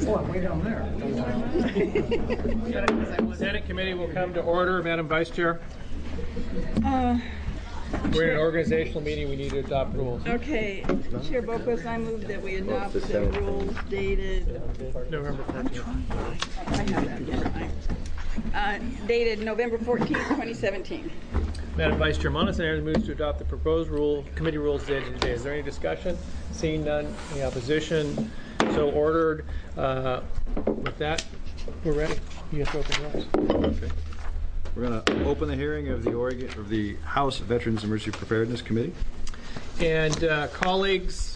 Oh, I'm way down there. Senate committee will come to order. Madam Vice Chair. We're in an organizational meeting. We need to adopt rules. Okay, Chair Bocos, I move that we adopt the rules dated November 14th. I have that, don't I? Dated November 14th, 2017. Madam Vice Chair, Montesano moves to adopt the proposed committee rules dated today. Is there any discussion? Seeing none, any opposition? So ordered. With that, we're ready. You have to open yours. Okay. We're going to open the hearing of the House Veterans Emergency Preparedness Committee. And colleagues,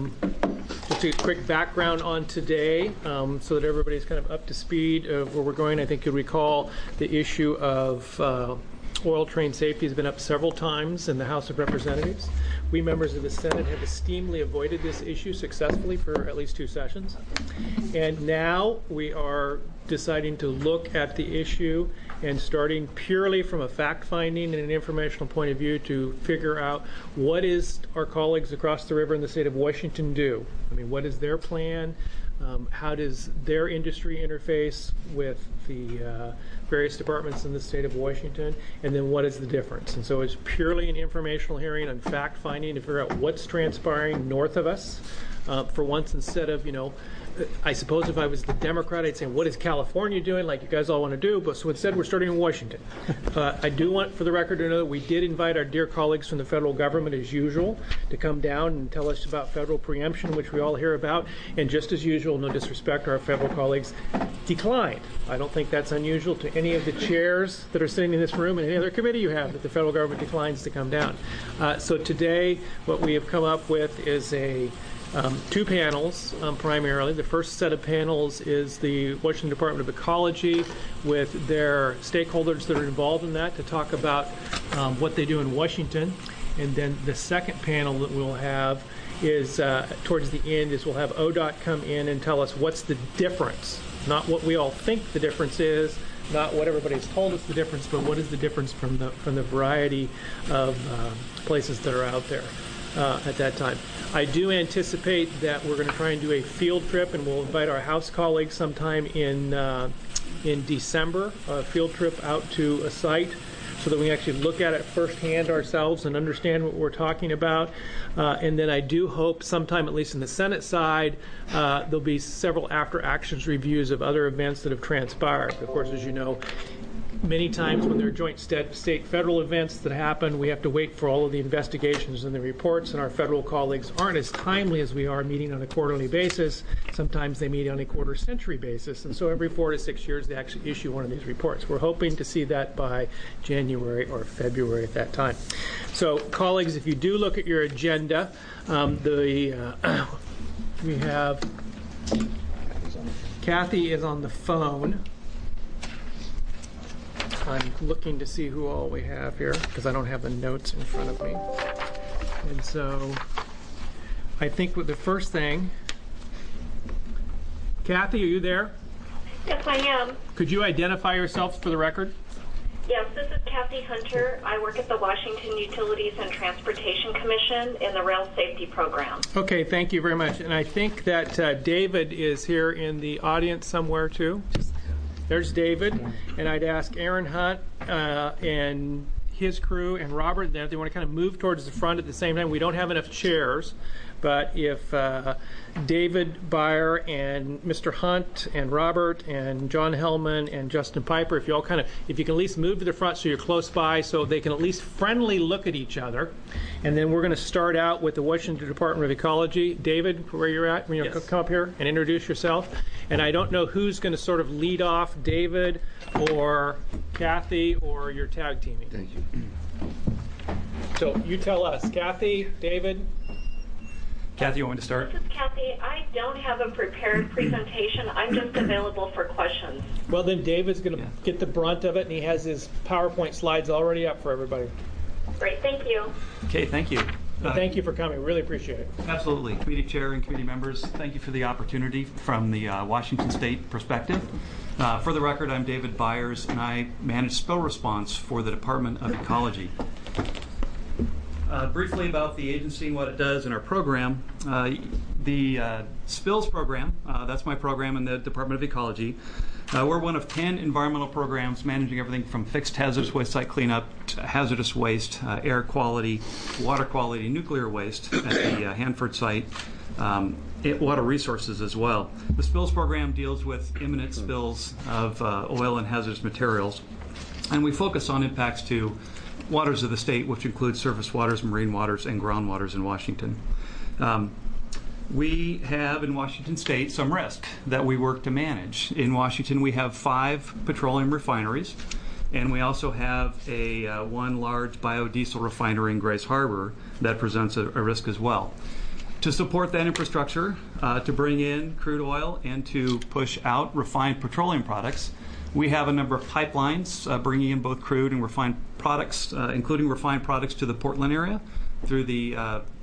just a quick background on today, so that everybody's kind of up to speed of where we're going. I think you'll recall the issue of oil train safety has been up several times in the House of Representatives. We members of the Senate have esteemedly avoided this issue successfully for at least 2 sessions. And now we are deciding to look at the issue and starting purely from a fact-finding and an informational point of view to figure out what is our colleagues across the river in the state of Washington do. I mean, what is their plan? How does their industry interface with the various departments in the state of Washington? And then what is the difference? And so it's purely an informational hearing on fact-finding to figure out what's transpiring north of us. For once, instead of, I suppose if I was the Democrat, I'd say, what is California doing, like you guys all want to do? But so instead, we're starting in Washington. I do want, for the record, to know that we did invite our dear colleagues from the federal government, as usual, to come down and tell us about federal preemption, which we all hear about. And just as usual, no disrespect, our federal colleagues declined. I don't think that's unusual to any of the chairs that are sitting in this room and any other committee you have that the federal government declines to come down. So today, what we have come up with is two panels, primarily. The first set of panels is the Washington Department of Ecology with their stakeholders that are involved in that to talk about what they do in Washington. And then the second panel that we'll have is, towards the end, is we'll have ODOT come in and tell us what's the difference. Not what we all think the difference is, not what everybody's told us the difference, but what is the difference from the variety of places that are out there at that time. I do anticipate that we're going to try and do a field trip, and we'll invite our House colleagues sometime in December, a field trip out to a site so that we can actually look at it firsthand ourselves and understand what we're talking about. And then I do hope sometime, at least in the Senate side, there'll be several after actions reviews of other events that have transpired. Of course, as you know, many times when there are joint state-federal events that happen, we have to wait for all of the investigations and the reports, and our federal colleagues aren't as timely as we are meeting on a quarterly basis. Sometimes they meet on a quarter-century basis, and so every 4 to 6 years they actually issue one of these reports. We're hoping to see that by January or February at that time. So, colleagues, if you do look at your agenda, we have Kathy is on the phone. I'm looking to see who all we have here because I don't have the notes in front of me. And so I think with the first thing, Kathy, are you there? Yes, I am. Could you identify yourself for the record? Yes, this is Kathy Hunter. I work at the Washington Utilities and Transportation Commission in the Rail Safety Program. Okay, thank you very much. And I think that David is here in the audience somewhere too. There's David, and I'd ask Aaron Hunt and his crew and Robert that if they want to kind of move towards the front at the same time. We don't have enough chairs, but if David Byer and Mr. Hunt and Robert and John Hellman and Justin Piper, if you all if you can at least move to the front so you're close by so they can at least friendly look at each other. And then we're going to start out with the Washington Department of Ecology. David, where you're at, Yes. Come up here and introduce yourself. And I don't know who's going to sort of lead off, David or Kathy or your tag teaming. Thank you. So you tell us, Kathy, David. Kathy, you want me to start? This is Kathy. I don't have a prepared presentation. I'm just available for questions. Well, then David's going to get the brunt of it, and he has his PowerPoint slides already up for everybody. Great, thank you. Okay, thank you. And thank you for coming. Really appreciate it. Absolutely. Committee chair and committee members, thank you for the opportunity from the Washington State perspective. For the record, I'm David Byers, and I manage spill response for the Department of Ecology. Briefly about the agency and what it does in our program. The SPILLS program, that's my program in the Department of Ecology. We're one of 10 environmental programs managing everything from fixed hazardous waste site cleanup to hazardous waste, air quality, water quality, nuclear waste at the Hanford site, water resources as well. The SPILLS program deals with imminent spills of oil and hazardous materials, and we focus on impacts to waters of the state, which include surface waters, marine waters, and groundwaters in Washington. We have in Washington State some risk that we work to manage. In Washington, we have 5 petroleum refineries, and we also have one large biodiesel refinery in Grays Harbor that presents a risk as well. To support that infrastructure, to bring in crude oil and to push out refined petroleum products, we have a number of pipelines bringing in both crude and refined products, including refined products to the Portland area through the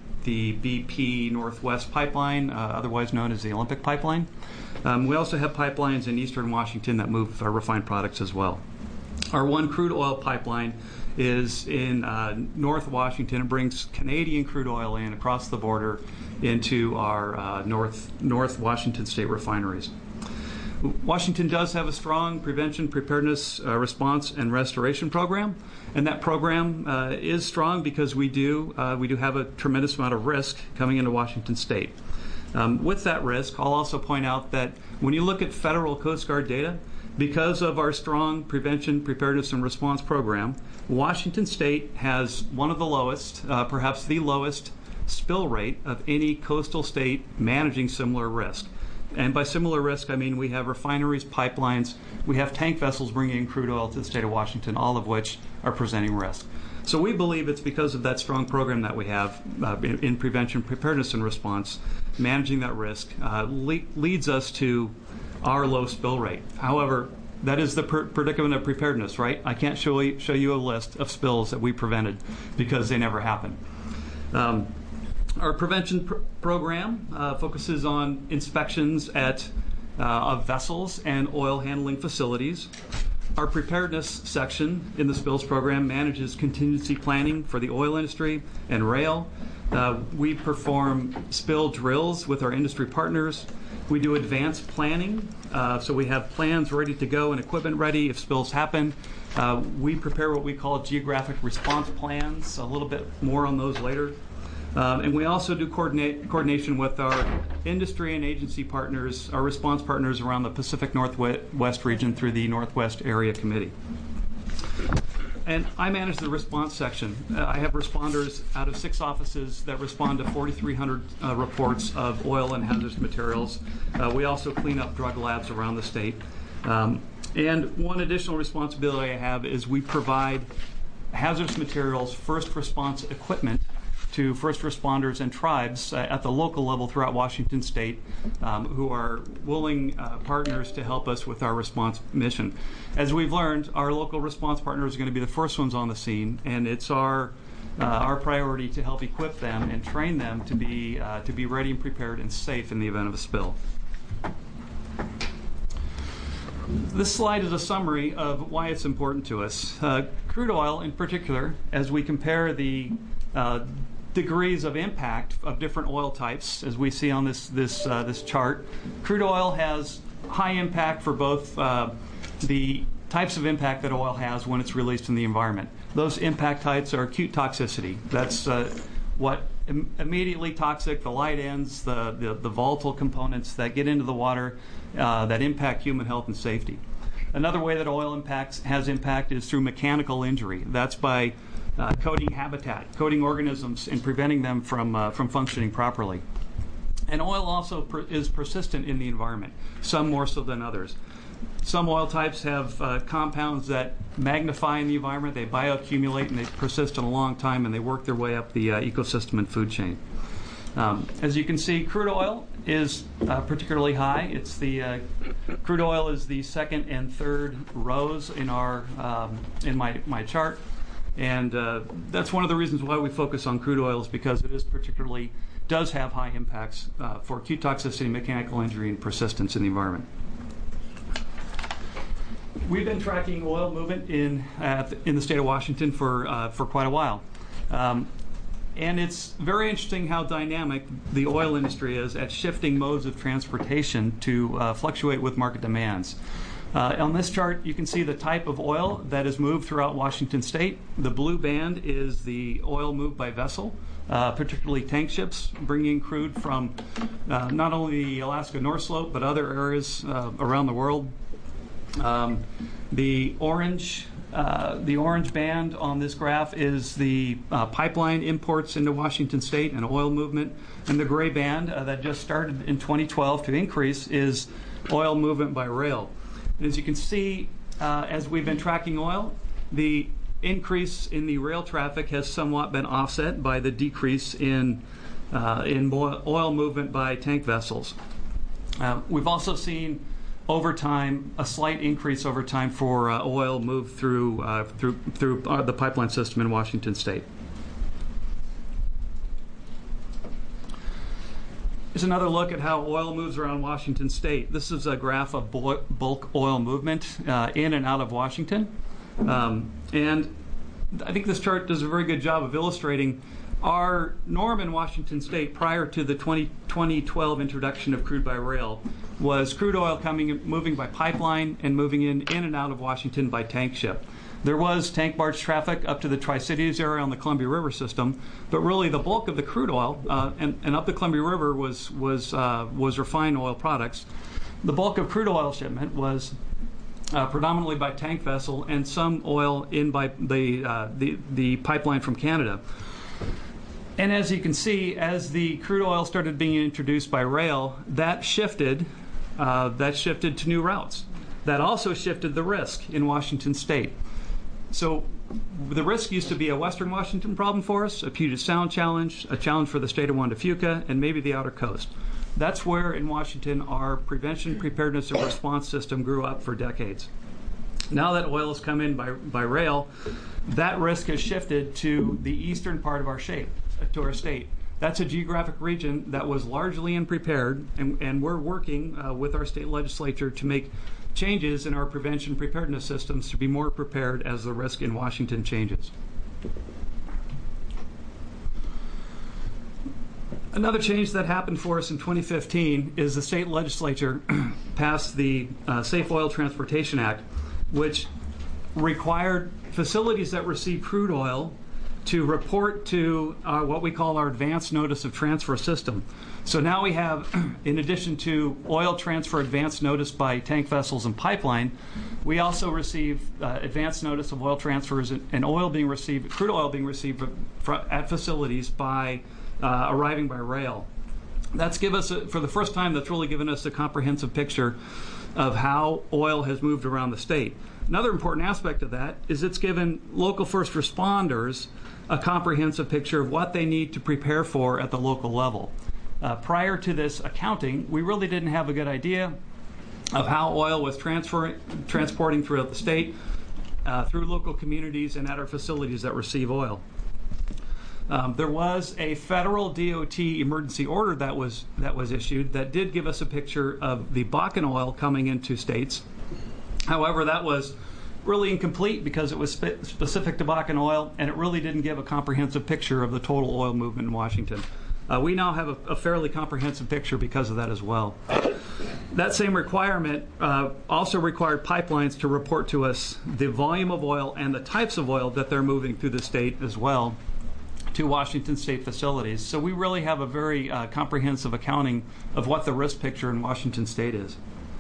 BP Northwest Pipeline, otherwise known as the Olympic Pipeline. We also have pipelines in eastern Washington that move refined products as well. Our one crude oil pipeline is in North Washington. It brings Canadian crude oil in across the border into our North Washington State refineries. Washington does have a strong prevention, preparedness, response, and restoration program, and that program is strong because we do have a tremendous amount of risk coming into Washington State. With that risk, I'll also point out that when you look at federal Coast Guard data, because of our strong prevention, preparedness, and response program, Washington State has one of the lowest, perhaps the lowest, spill rate of any coastal state managing similar risk. And by similar risk, I mean we have refineries, pipelines, we have tank vessels bringing in crude oil to the state of Washington, all of which are presenting risk. So we believe it's because of that strong program that we have in prevention, preparedness, and response, managing that risk leads us to our low spill rate. However, that is the predicament of preparedness, right? I can't show you a list of spills that we prevented because they never happened. Our prevention program focuses on inspections of vessels and oil handling facilities. Our preparedness section in the SPILLS program manages contingency planning for the oil industry and rail. We perform spill drills with our industry partners. We do advanced planning, so we have plans ready to go and equipment ready if spills happen. We prepare what we call geographic response plans, a little bit more on those later. And we also do coordination with our industry and agency partners, our response partners around the Pacific Northwest region through the Northwest Area Committee. And I manage the response section. I have responders out of 6 offices that respond to 4,300 reports of oil and hazardous materials. We also clean up drug labs around the state. And one additional responsibility I have is we provide hazardous materials first response equipment to first responders and tribes at the local level throughout Washington State who are willing partners to help us with our response mission. As we've learned, our local response partners are going to be the first ones on the scene, and it's our priority to help equip them and train them to be ready and prepared and safe in the event of a spill. This slide is a summary of why it's important to us. Crude oil in particular, as we compare the degrees of impact of different oil types, as we see on this chart, crude oil has high impact for both the types of impact that oil has when it's released in the environment. Those impact types are acute toxicity. That's what immediately toxic, the light ends, the volatile components that get into the water that impact human health and safety. Another way that oil has impact is through mechanical injury. That's by coating habitat, coating organisms, and preventing them from functioning properly. And oil also is persistent in the environment, some more so than others. Some oil types have compounds that magnify in the environment, they bioaccumulate, and they persist in a long time, and they work their way up the ecosystem and food chain. As you can see, crude oil is particularly high. Crude oil is the second and third rows in my chart. And that's one of the reasons why we focus on crude oil, is because it does have high impacts for acute toxicity, mechanical injury, and persistence in the environment. We've been tracking oil movement in the state of Washington for quite a while. And it's very interesting how dynamic the oil industry is at shifting modes of transportation to fluctuate with market demands. On this chart, you can see the type of oil that is moved throughout Washington State. The blue band is the oil moved by vessel, particularly tank ships, bringing crude from not only the Alaska North Slope, but other areas around the world. The orange band on this graph is the pipeline imports into Washington State and oil movement. And the gray band that just started in 2012 to increase is oil movement by rail. And as you can see, as we've been tracking oil, the increase in the rail traffic has somewhat been offset by the decrease in oil movement by tank vessels. We've also seen over time a slight increase over time for oil moved through the pipeline system in Washington State. Here's another look at how oil moves around Washington State. This is a graph of bulk oil movement in and out of Washington. And I think this chart does a very good job of illustrating our norm in Washington State prior to the 2012 introduction of crude by rail was crude oil moving by pipeline and moving in and out of Washington by tank ship. There was tank barge traffic up to the Tri-Cities area on the Columbia River system, but really the bulk of the crude oil and up the Columbia River was refined oil products. The bulk of crude oil shipment was predominantly by tank vessel and some oil in by the pipeline from Canada. And as you can see, as the crude oil started being introduced by rail, that shifted to new routes. That also shifted the risk in Washington State. So the risk used to be a Western Washington problem for us, a Puget Sound challenge, a challenge for the state of Juan de Fuca, and maybe the outer coast. That's where in Washington our prevention, preparedness, and response system grew up for decades. Now that oil has come in by rail, that risk has shifted to the eastern part of our state. That's a geographic region that was largely unprepared, and we're working with our state legislature to make changes in our prevention preparedness systems to be more prepared as the risk in Washington changes. Another change that happened for us in 2015 is the state legislature passed the Safe Oil Transportation Act, which required facilities that receive crude oil to report to what we call our Advance Notice of Transfer system. So now we have, in addition to oil transfer advance notice by tank vessels and pipeline, we also receive advance notice of oil transfers and oil being received, crude oil being received at facilities by arriving by rail. That's for the first time, that's really given us a comprehensive picture of how oil has moved around the state. Another important aspect of that is it's given local first responders a comprehensive picture of what they need to prepare for at the local level. Prior to this accounting, we really didn't have a good idea of how oil was transporting throughout the state, through local communities and at our facilities that receive oil. There was a federal DOT emergency order that was issued that did give us a picture of the Bakken oil coming into states. However, that was really incomplete because it was specific to Bakken oil, and it really didn't give a comprehensive picture of the total oil movement in Washington. We now have a fairly comprehensive picture because of that as well. That same requirement also required pipelines to report to us the volume of oil and the types of oil that they're moving through the state as well to Washington State facilities. So we really have a very comprehensive accounting of what the risk picture in Washington State is.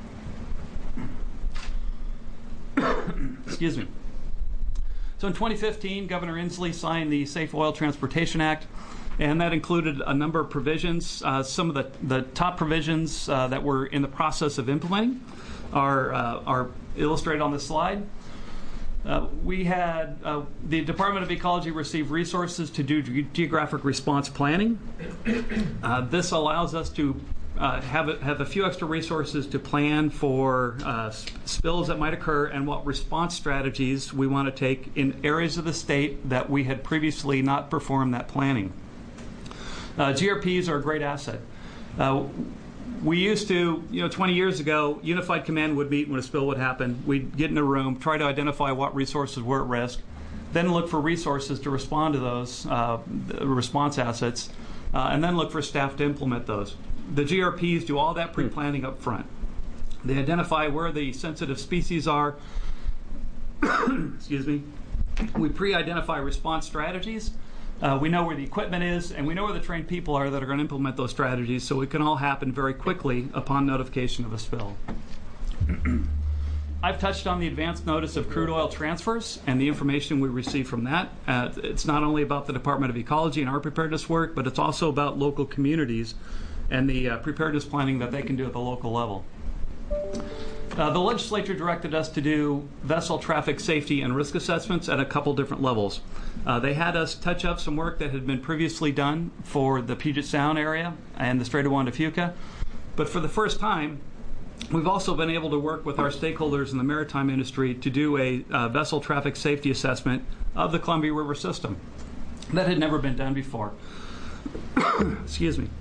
Excuse me. So in 2015, Governor Inslee signed the Safe Oil Transportation Act, and that included a number of provisions. Some of the top provisions that we're in the process of implementing are illustrated on this slide. We had the Department of Ecology receive resources to do geographic response planning. This allows us to have a few extra resources to plan for spills that might occur and what response strategies we want to take in areas of the state that we had previously not performed that planning. GRPs are a great asset. We used to, 20 years ago, Unified Command would meet when a spill would happen. We'd get in a room, try to identify what resources were at risk, then look for resources to respond to those response assets, and then look for staff to implement those. The GRPs do all that pre-planning up front. They identify where the sensitive species are. Excuse me. We pre-identify response strategies. We know where the equipment is, and we know where the trained people are that are going to implement those strategies, so it can all happen very quickly upon notification of a spill. I've touched on the advance notice of crude oil transfers and the information we receive from that. It's not only about the Department of Ecology and our preparedness work, but it's also about local communities and the preparedness planning that they can do at the local level. The legislature directed us to do vessel traffic safety and risk assessments at a couple different levels. They had us touch up some work that had been previously done for the Puget Sound area and the Strait of Juan de Fuca. But for the first time, we've also been able to work with our stakeholders in the maritime industry to do a vessel traffic safety assessment of the Columbia River system. That had never been done before. Excuse me.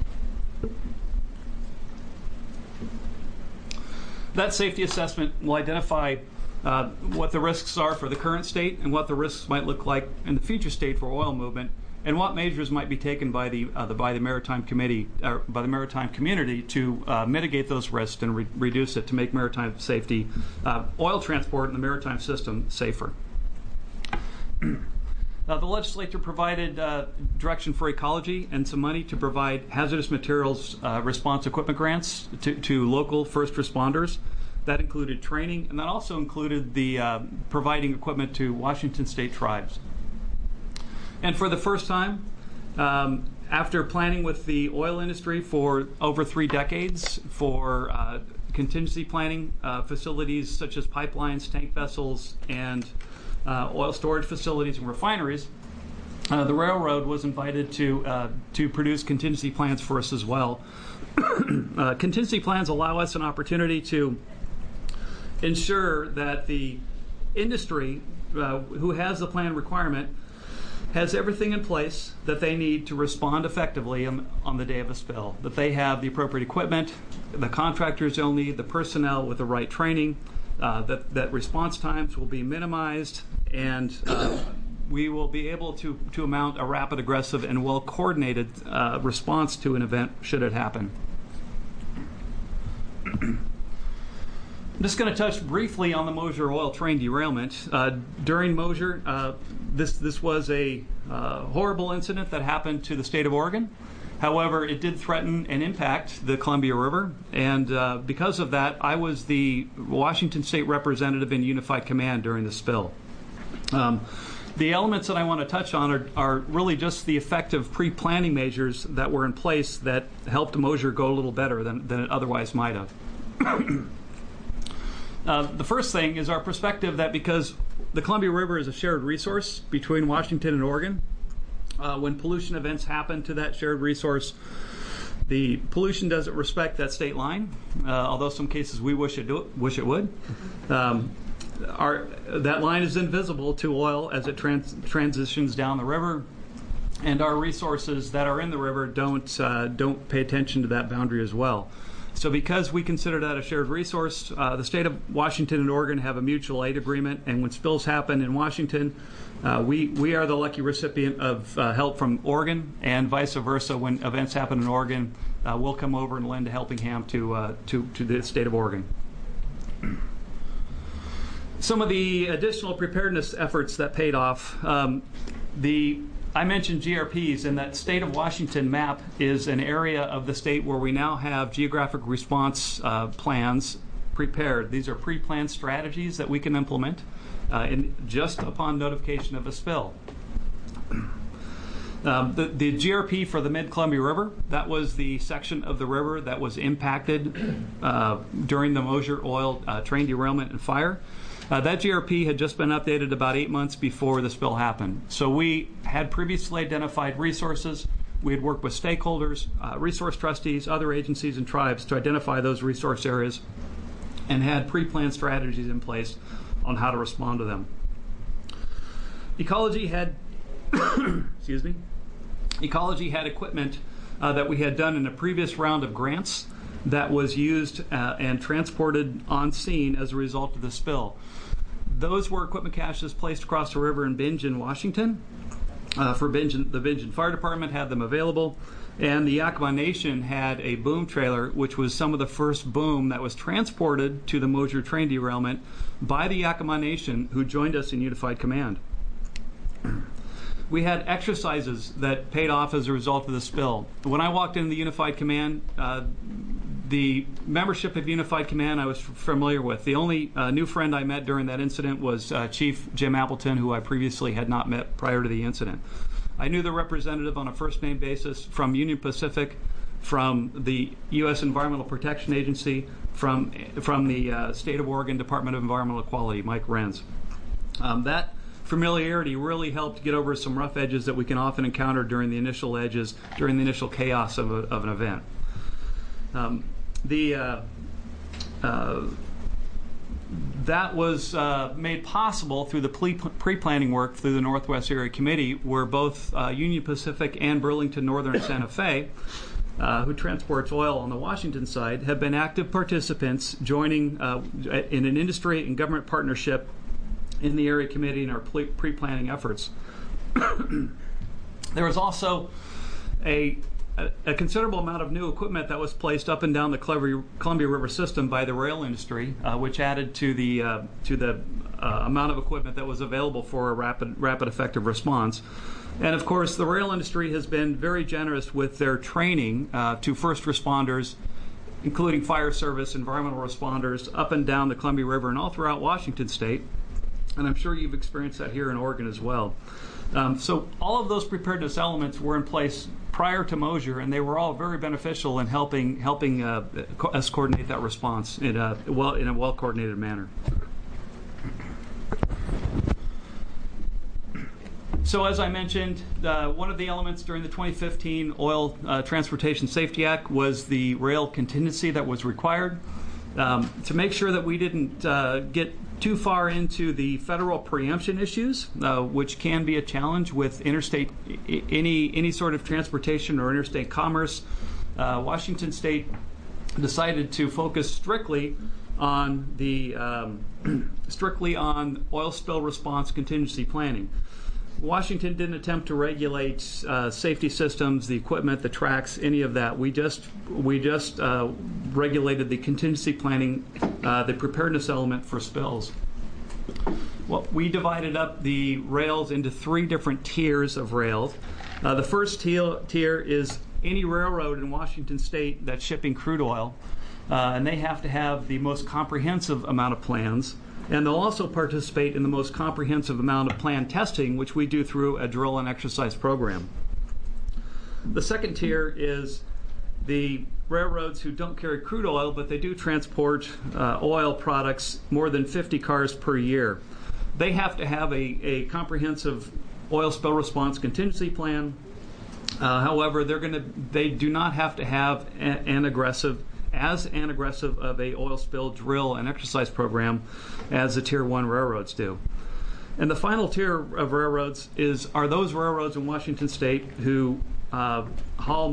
That safety assessment will identify what the risks are for the current state and what the risks might look like in the future state for oil movement, and what measures might be taken by the maritime committee or by the maritime community to mitigate those risks and reduce it to make maritime safety, oil transport in the maritime system safer. The legislature provided direction for ecology and some money to provide hazardous materials response equipment grants to local first responders. That included training, and that also included the providing equipment to Washington state tribes. And for the first time, after planning with the oil industry for over 3 decades for contingency planning facilities such as pipelines, tank vessels, and oil storage facilities and refineries, the railroad was invited to produce contingency plans for us as well. Contingency plans allow us an opportunity to ensure that the industry who has the plan requirement has everything in place that they need to respond effectively on the day of a spill, that they have the appropriate equipment, the contractors they'll need, the personnel with the right training, that response times will be minimized, and we will be able to mount a rapid, aggressive, and well-coordinated response to an event should it happen. I'm just going to touch briefly on the Mosier oil train derailment. During Mosier, this was a horrible incident that happened to the state of Oregon. However, it did threaten and impact the Columbia River, and because of that, I was the Washington State representative in Unified Command during the spill. The elements that I want to touch on are really just the effective pre-planning measures that were in place that helped Mosier go a little better than it otherwise might have. The first thing is our perspective that because the Columbia River is a shared resource between Washington and Oregon, when pollution events happen to that shared resource, the pollution doesn't respect that state line, although some cases we wish it would. That line is invisible to oil as it transitions down the river, and our resources that are in the river don't pay attention to that boundary as well. So because we consider that a shared resource, the state of Washington and Oregon have a mutual aid agreement, and when spills happen in Washington, we are the lucky recipient of help from Oregon, and vice versa. When events happen in Oregon, we'll come over and lend a helping hand to the state of Oregon. Some of the additional preparedness efforts that paid off. I mentioned GRPs, and that state of Washington map is an area of the state where we now have geographic response plans prepared. These are pre-planned strategies that we can implement just upon notification of a spill. The GRP for the mid-Columbia River, that was the section of the river that was impacted during the Mosier oil train derailment and fire. That GRP had just been updated about 8 months before the spill happened. So we had previously identified resources. We had worked with stakeholders, resource trustees, other agencies, and tribes to identify those resource areas and had pre-planned strategies in place on how to respond to them. Ecology had, excuse me, Ecology had equipment that we had done in a previous round of grants that was used and transported on scene as a result of the spill. those were equipment caches placed across the river in Bingen, Washington. For Bingen, the Bingen Fire Department had them available, and the Yakima Nation had a boom trailer, which was some of the first boom that was transported to the Mosier train derailment by the Yakima Nation, who joined us in Unified Command. We had exercises that paid off as a result of the spill. When I walked into the Unified Command, the membership of Unified Command I was familiar with. The only new friend I met during that incident was Chief Jim Appleton, who I previously had not met prior to the incident. I knew the representative on a first-name basis from Union Pacific, from the U.S. Environmental Protection Agency, from the State of Oregon Department of Environmental Quality, Mike Renz. That familiarity really helped get over some rough edges that we can often encounter during the initial chaos of an event. That was made possible through the pre-planning work through the Northwest Area Committee, where both Union Pacific and Burlington Northern Santa Fe, who transports oil on the Washington side, have been active participants joining in an industry and government partnership in the Area Committee in our pre-planning efforts. There was also a considerable amount of new equipment that was placed up and down the Columbia River system by the rail industry, which added to the amount of equipment that was available for a rapid effective response. And of course, the rail industry has been very generous with their training to first responders, including fire service, environmental responders, up and down the Columbia River and all throughout Washington State. And I'm sure you've experienced that here in Oregon as well. So all of those preparedness elements were in place prior to Mosier, and they were all very beneficial in helping us coordinate that response in a well-coordinated manner. So as I mentioned, one of the elements during the 2015 Oil Transportation Safety Act was the rail contingency that was required. To make sure that we didn't get too far into the federal preemption issues, which can be a challenge with interstate, any sort of transportation or interstate commerce, Washington State decided to focus strictly on oil spill response contingency planning. Washington didn't attempt to regulate safety systems, the equipment, the tracks, any of that. We just regulated the contingency planning, the preparedness element for spills. Well, we divided up the rails into 3 different tiers of rails. The first tier is any railroad in Washington State that's shipping crude oil, and they have to have the most comprehensive amount of plans. And they'll also participate in the most comprehensive amount of planned testing, which we do through a drill and exercise program. The second tier is the railroads who don't carry crude oil, but they do transport oil products, more than 50 cars per year. They have to have a comprehensive oil spill response contingency plan. However, they do not have to have an aggressive of a oil spill drill and exercise program as the Tier 1 railroads do. And the final tier of railroads are those railroads in Washington State who haul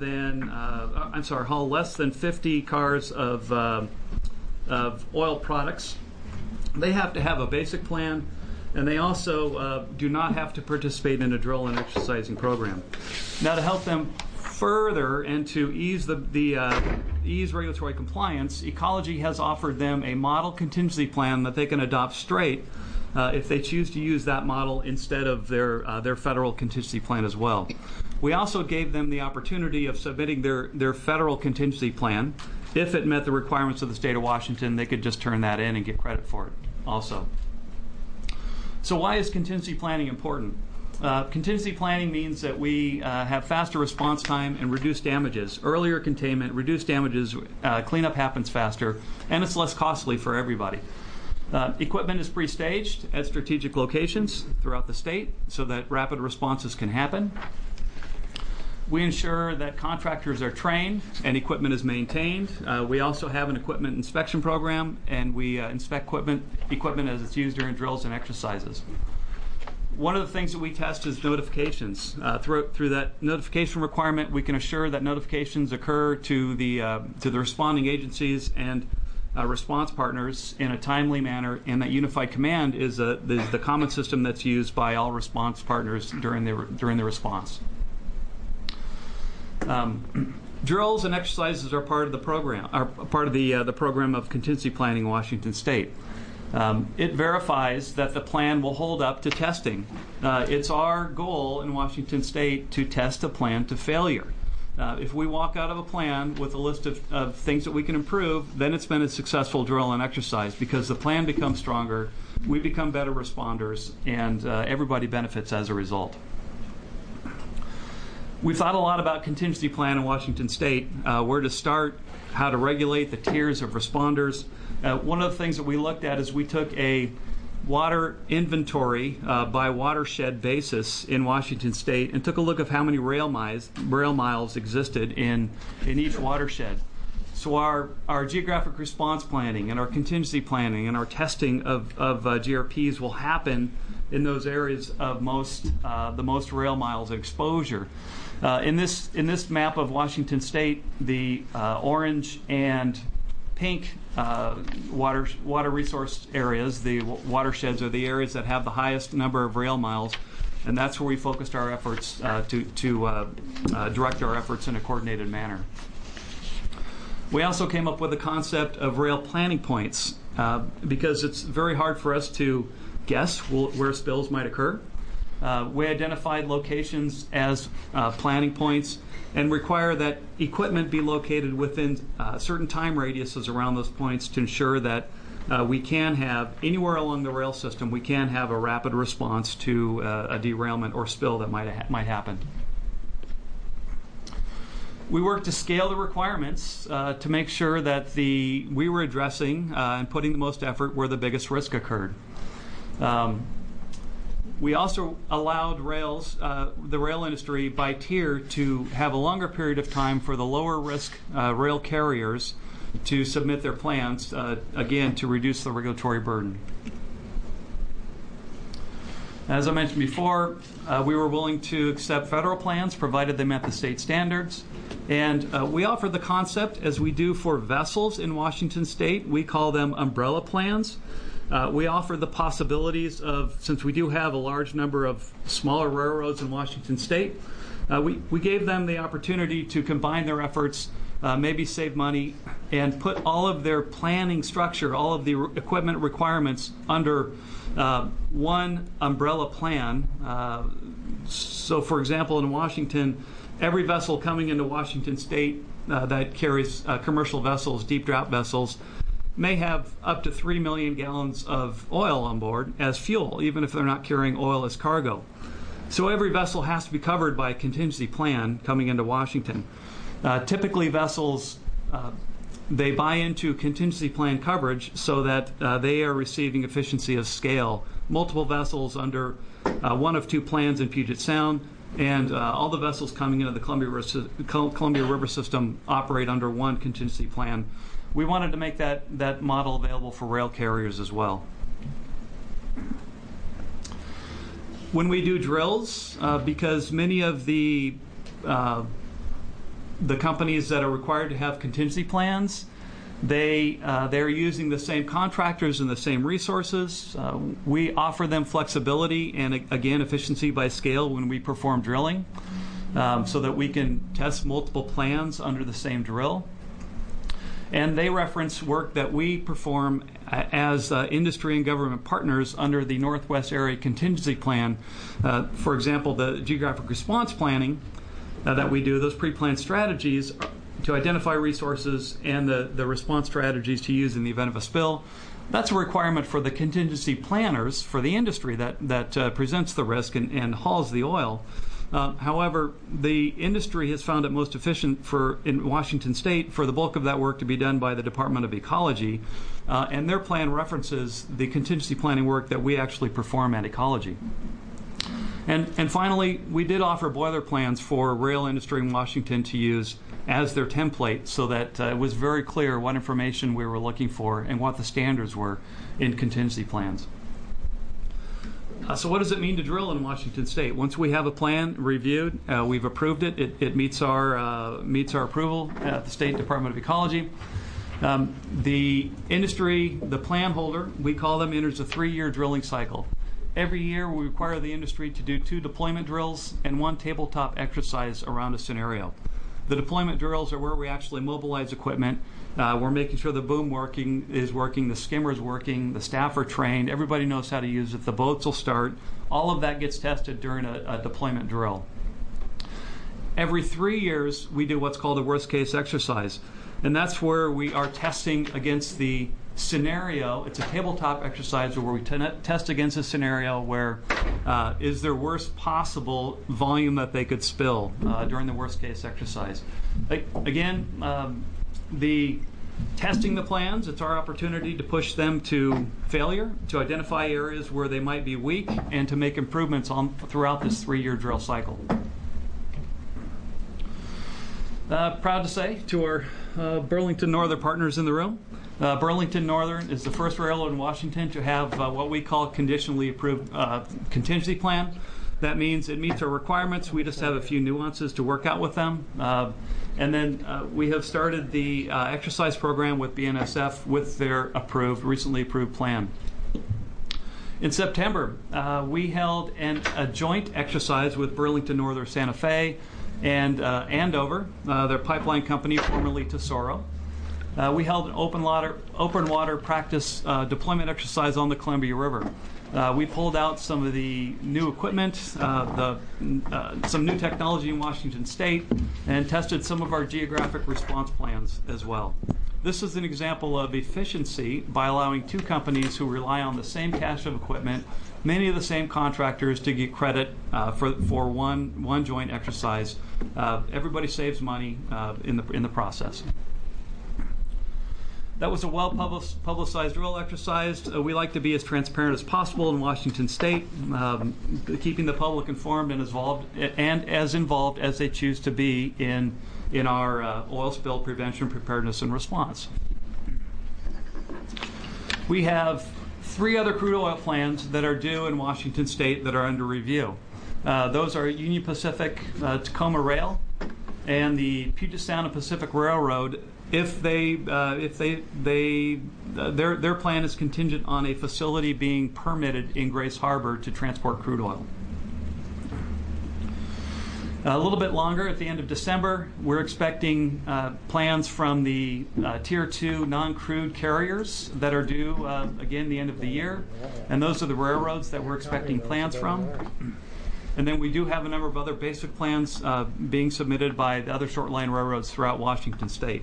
less than 50 cars of oil products. They have to have a basic plan, and they also do not have to participate in a drill and exercising program. Now, to help them further and to ease ease regulatory compliance, Ecology has offered them a model contingency plan that they can adopt straight if they choose to use that model instead of their federal contingency plan as well. We also gave them the opportunity of submitting their federal contingency plan. If it met the requirements of the state of Washington, they could just turn that in and get credit for it also. So why is contingency planning important? Contingency planning means that we have faster response time and reduced damages. Earlier containment, reduced damages, cleanup happens faster, and it's less costly for everybody. Equipment is pre-staged at strategic locations throughout the state so that rapid responses can happen. We ensure that contractors are trained and equipment is maintained. We also have an equipment inspection program, and we inspect equipment as it's used during drills and exercises. One of the things that we test is notifications. Through that notification requirement, we can assure that notifications occur to the responding agencies, and response partners in a timely manner, and that unified command is the common system that's used by all response partners during the response. Drills and exercises are part of the program, are part of the program of contingency planning in Washington State. It verifies that the plan will hold up to testing. It's our goal in Washington State to test a plan to failure. If we walk out of a plan with a list of things that we can improve, then it's been a successful drill and exercise, because the plan becomes stronger, we become better responders, and everybody benefits as a result. We've thought a lot about contingency plan in Washington State, where to start, how to regulate the tiers of responders. One of the things that we looked at is we took a water inventory by watershed basis in Washington State and took a look at how many rail miles existed in each watershed. So our geographic response planning and our contingency planning and our testing of GRPs will happen in those areas of the most rail miles of exposure. In this map of Washington State, the orange and pink water resource areas, the watersheds, are the areas that have the highest number of rail miles, and that's where we focused our efforts to direct our efforts in a coordinated manner. We also came up with the concept of rail planning points, because it's very hard for us to guess where spills might occur. We identified locations as planning points and require that equipment be located within certain time radiuses around those points to ensure that we can have, anywhere along the rail system, we can have a rapid response to a derailment or spill that might happen. We worked to scale the requirements to make sure that we were addressing and putting the most effort where the biggest risk occurred. We also allowed the rail industry by tier to have a longer period of time for the lower risk rail carriers to submit their plans, again, to reduce the regulatory burden. As I mentioned before, we were willing to accept federal plans provided they met the state standards. And we offer the concept, as we do for vessels in Washington State, we call them umbrella plans. We offer the possibilities of, since we do have a large number of smaller railroads in Washington State, we gave them the opportunity to combine their efforts, maybe save money, and put all of their planning structure, all of the equipment requirements under one umbrella plan. So, for example, in Washington, every vessel coming into Washington State that carries commercial vessels, deep draught vessels, may have up to 3 million gallons of oil on board as fuel, even if they're not carrying oil as cargo. So every vessel has to be covered by a contingency plan coming into Washington. Typically, vessels, they buy into contingency plan coverage so that they are receiving efficiency of scale. Multiple vessels under one of two plans in Puget Sound, and all the vessels coming into the Columbia River system operate under one contingency plan. We wanted to make that model available for rail carriers as well. When we do drills, because many of the companies that are required to have contingency plans, they're using the same contractors and the same resources. We offer them flexibility and, again, efficiency by scale when we perform drilling, so that we can test multiple plans under the same drill. And they reference work that we perform as industry and government partners under the Northwest Area Contingency Plan. For example, the geographic response planning that we do, those pre-planned strategies to identify resources and the response strategies to use in the event of a spill. That's a requirement for the contingency planners for the industry that presents the risk and hauls the oil. However, the industry has found it most efficient in Washington State for the bulk of that work to be done by the Department of Ecology, and their plan references the contingency planning work that we actually perform at Ecology. And finally, we did offer boiler plans for rail industry in Washington to use as their template, so that it was very clear what information we were looking for and what the standards were in contingency plans. So what does it mean to drill in Washington State? Once we have a plan reviewed, we've approved it. It meets our approval at the State Department of Ecology. The industry, the plan holder, we call them, enters a 3-year drilling cycle. Every year we require the industry to do 2 deployment drills and 1 tabletop exercise around a scenario. The deployment drills are where we actually mobilize equipment. We're making sure the boom is working, the skimmer is working, the staff are trained, everybody knows how to use it, the boats will start. All of that gets tested during a deployment drill. Every 3 years, we do what's called a worst case exercise. And that's where we are testing against the scenario. It's a tabletop exercise where we test against a scenario where is there worst possible volume that they could spill during the worst case exercise. Again, the testing the plans, it's our opportunity to push them to failure, to identify areas where they might be weak, and to make improvements throughout this 3-year drill cycle. Proud to say to our Burlington Northern partners in the room, Burlington Northern is the first railroad in Washington to have what we call conditionally approved contingency plan. That means it meets our requirements. We just have a few nuances to work out with them. And then we have started the exercise program with BNSF with their recently approved plan. In September, we held a joint exercise with Burlington Northern Santa Fe and Andover, their pipeline company, formerly Tesoro. We held an open water practice deployment exercise on the Columbia River. We pulled out some of the new equipment, some new technology in Washington State, and tested some of our geographic response plans as well. This is an example of efficiency by allowing 2 companies who rely on the same cache of equipment, many of the same contractors, to get credit for one joint exercise. Everybody saves money in the process. That was a well-publicized drill exercise. We like to be as transparent as possible in Washington State, keeping the public informed and as involved as they choose to be in our oil spill prevention, preparedness, and response. We have 3 other crude oil plans that are due in Washington State that are under review. Those are Union Pacific, Tacoma Rail, and the Puget Sound and Pacific Railroad. If their plan is contingent on a facility being permitted in Grace Harbor to transport crude oil. A little bit longer, at the end of December, we're expecting plans from the Tier 2 non-crude carriers that are due, again, the end of the year. And those are the railroads that we're expecting plans from. And then we do have a number of other basic plans being submitted by the other short line railroads throughout Washington State.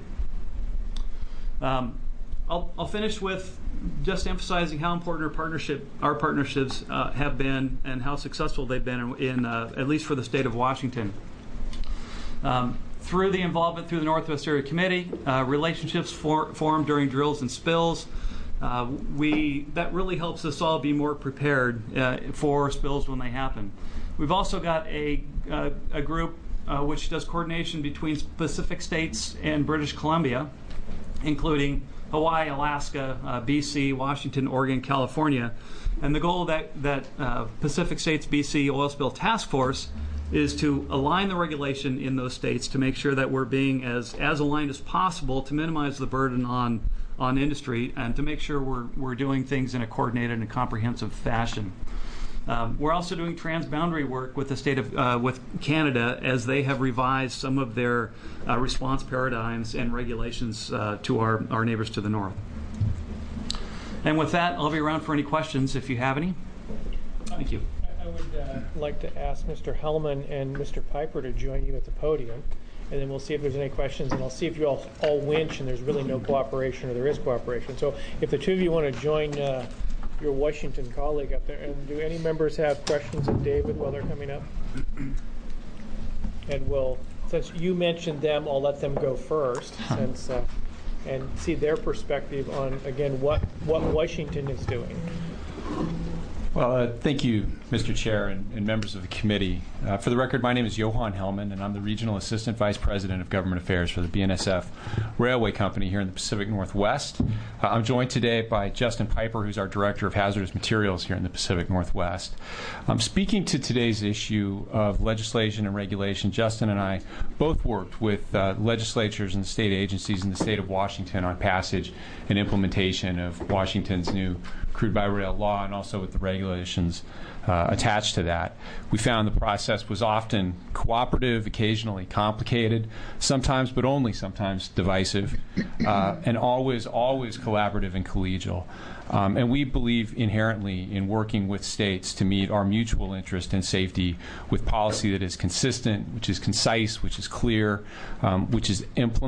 I'll finish with just emphasizing how important our partnerships have been and how successful they've been in at least for the state of Washington. Through the involvement through the Northwest Area Committee, relationships formed during drills and spills, that really helps us all be more prepared for spills when they happen. We've also got a group which does coordination between specific states and British Columbia, including Hawaii, Alaska, BC, Washington, Oregon, California. And the goal of that Pacific States BC Oil Spill Task Force is to align the regulation in those states to make sure that we're being as aligned as possible to minimize the burden on industry and to make sure we're doing things in a coordinated and comprehensive fashion. We're also doing transboundary work with the state of with Canada as they have revised some of their response paradigms and regulations to our neighbors to the north. And with that, I'll be around for any questions if you have any. Thank you. I would like to ask Mr. Hellman and Mr. Piper to join you at the podium, and then we'll see if there's any questions, and I'll see if you all winch and there's really no cooperation or there is cooperation. So if the 2 of you want to join your Washington colleague up there. And do any members have questions of David while they're coming up? And since you mentioned them, I'll let them go first, since and see their perspective on, again, what Washington is doing. Well, thank you, Mr. Chair and members of the committee. For the record, my name is Johan Hellman, and I'm the Regional Assistant Vice President of Government Affairs for the BNSF Railway Company here in the Pacific Northwest. I'm joined today by Justin Piper, who's our Director of Hazardous Materials here in the Pacific Northwest. Speaking to today's issue of legislation and regulation, Justin and I both worked with legislatures and state agencies in the state of Washington on passage and implementation of Washington's new crude by rail law, and also with the regulations attached to that. We found the process was often cooperative, occasionally complicated, sometimes, but only sometimes, divisive, and always collaborative and collegial. And we believe inherently in working with states to meet our mutual interest in safety with policy that is consistent, which is concise, which is clear, which is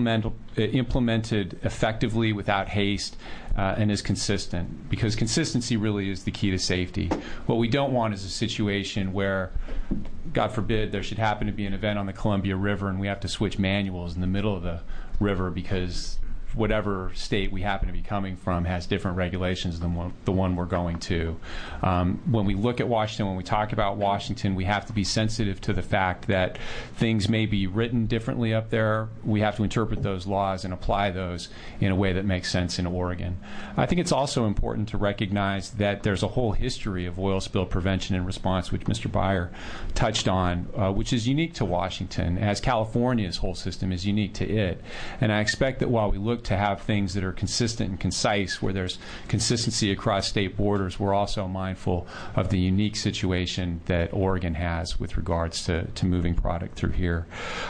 implemented effectively without haste, and is consistent, because consistency really is the key to safety. What we don't want is a situation where, God forbid, there should happen to be an event on the Columbia River and we have to switch manuals in the middle of the river because whatever state we happen to be coming from has different regulations than the one we're going to. When we look at Washington, when we talk about Washington, we have to be sensitive to the fact that things may be written differently up there. We have to interpret those laws and apply those in a way that makes sense in Oregon. I think it's also important to recognize that there's a whole history of oil spill prevention and response, which Mr. Beyer touched on, which is unique to Washington, as California's whole system is unique to it. And I expect that while we look to have things that are consistent and concise, where there's consistency across state borders, we're also mindful of the unique situation that Oregon has with regards to moving product through here.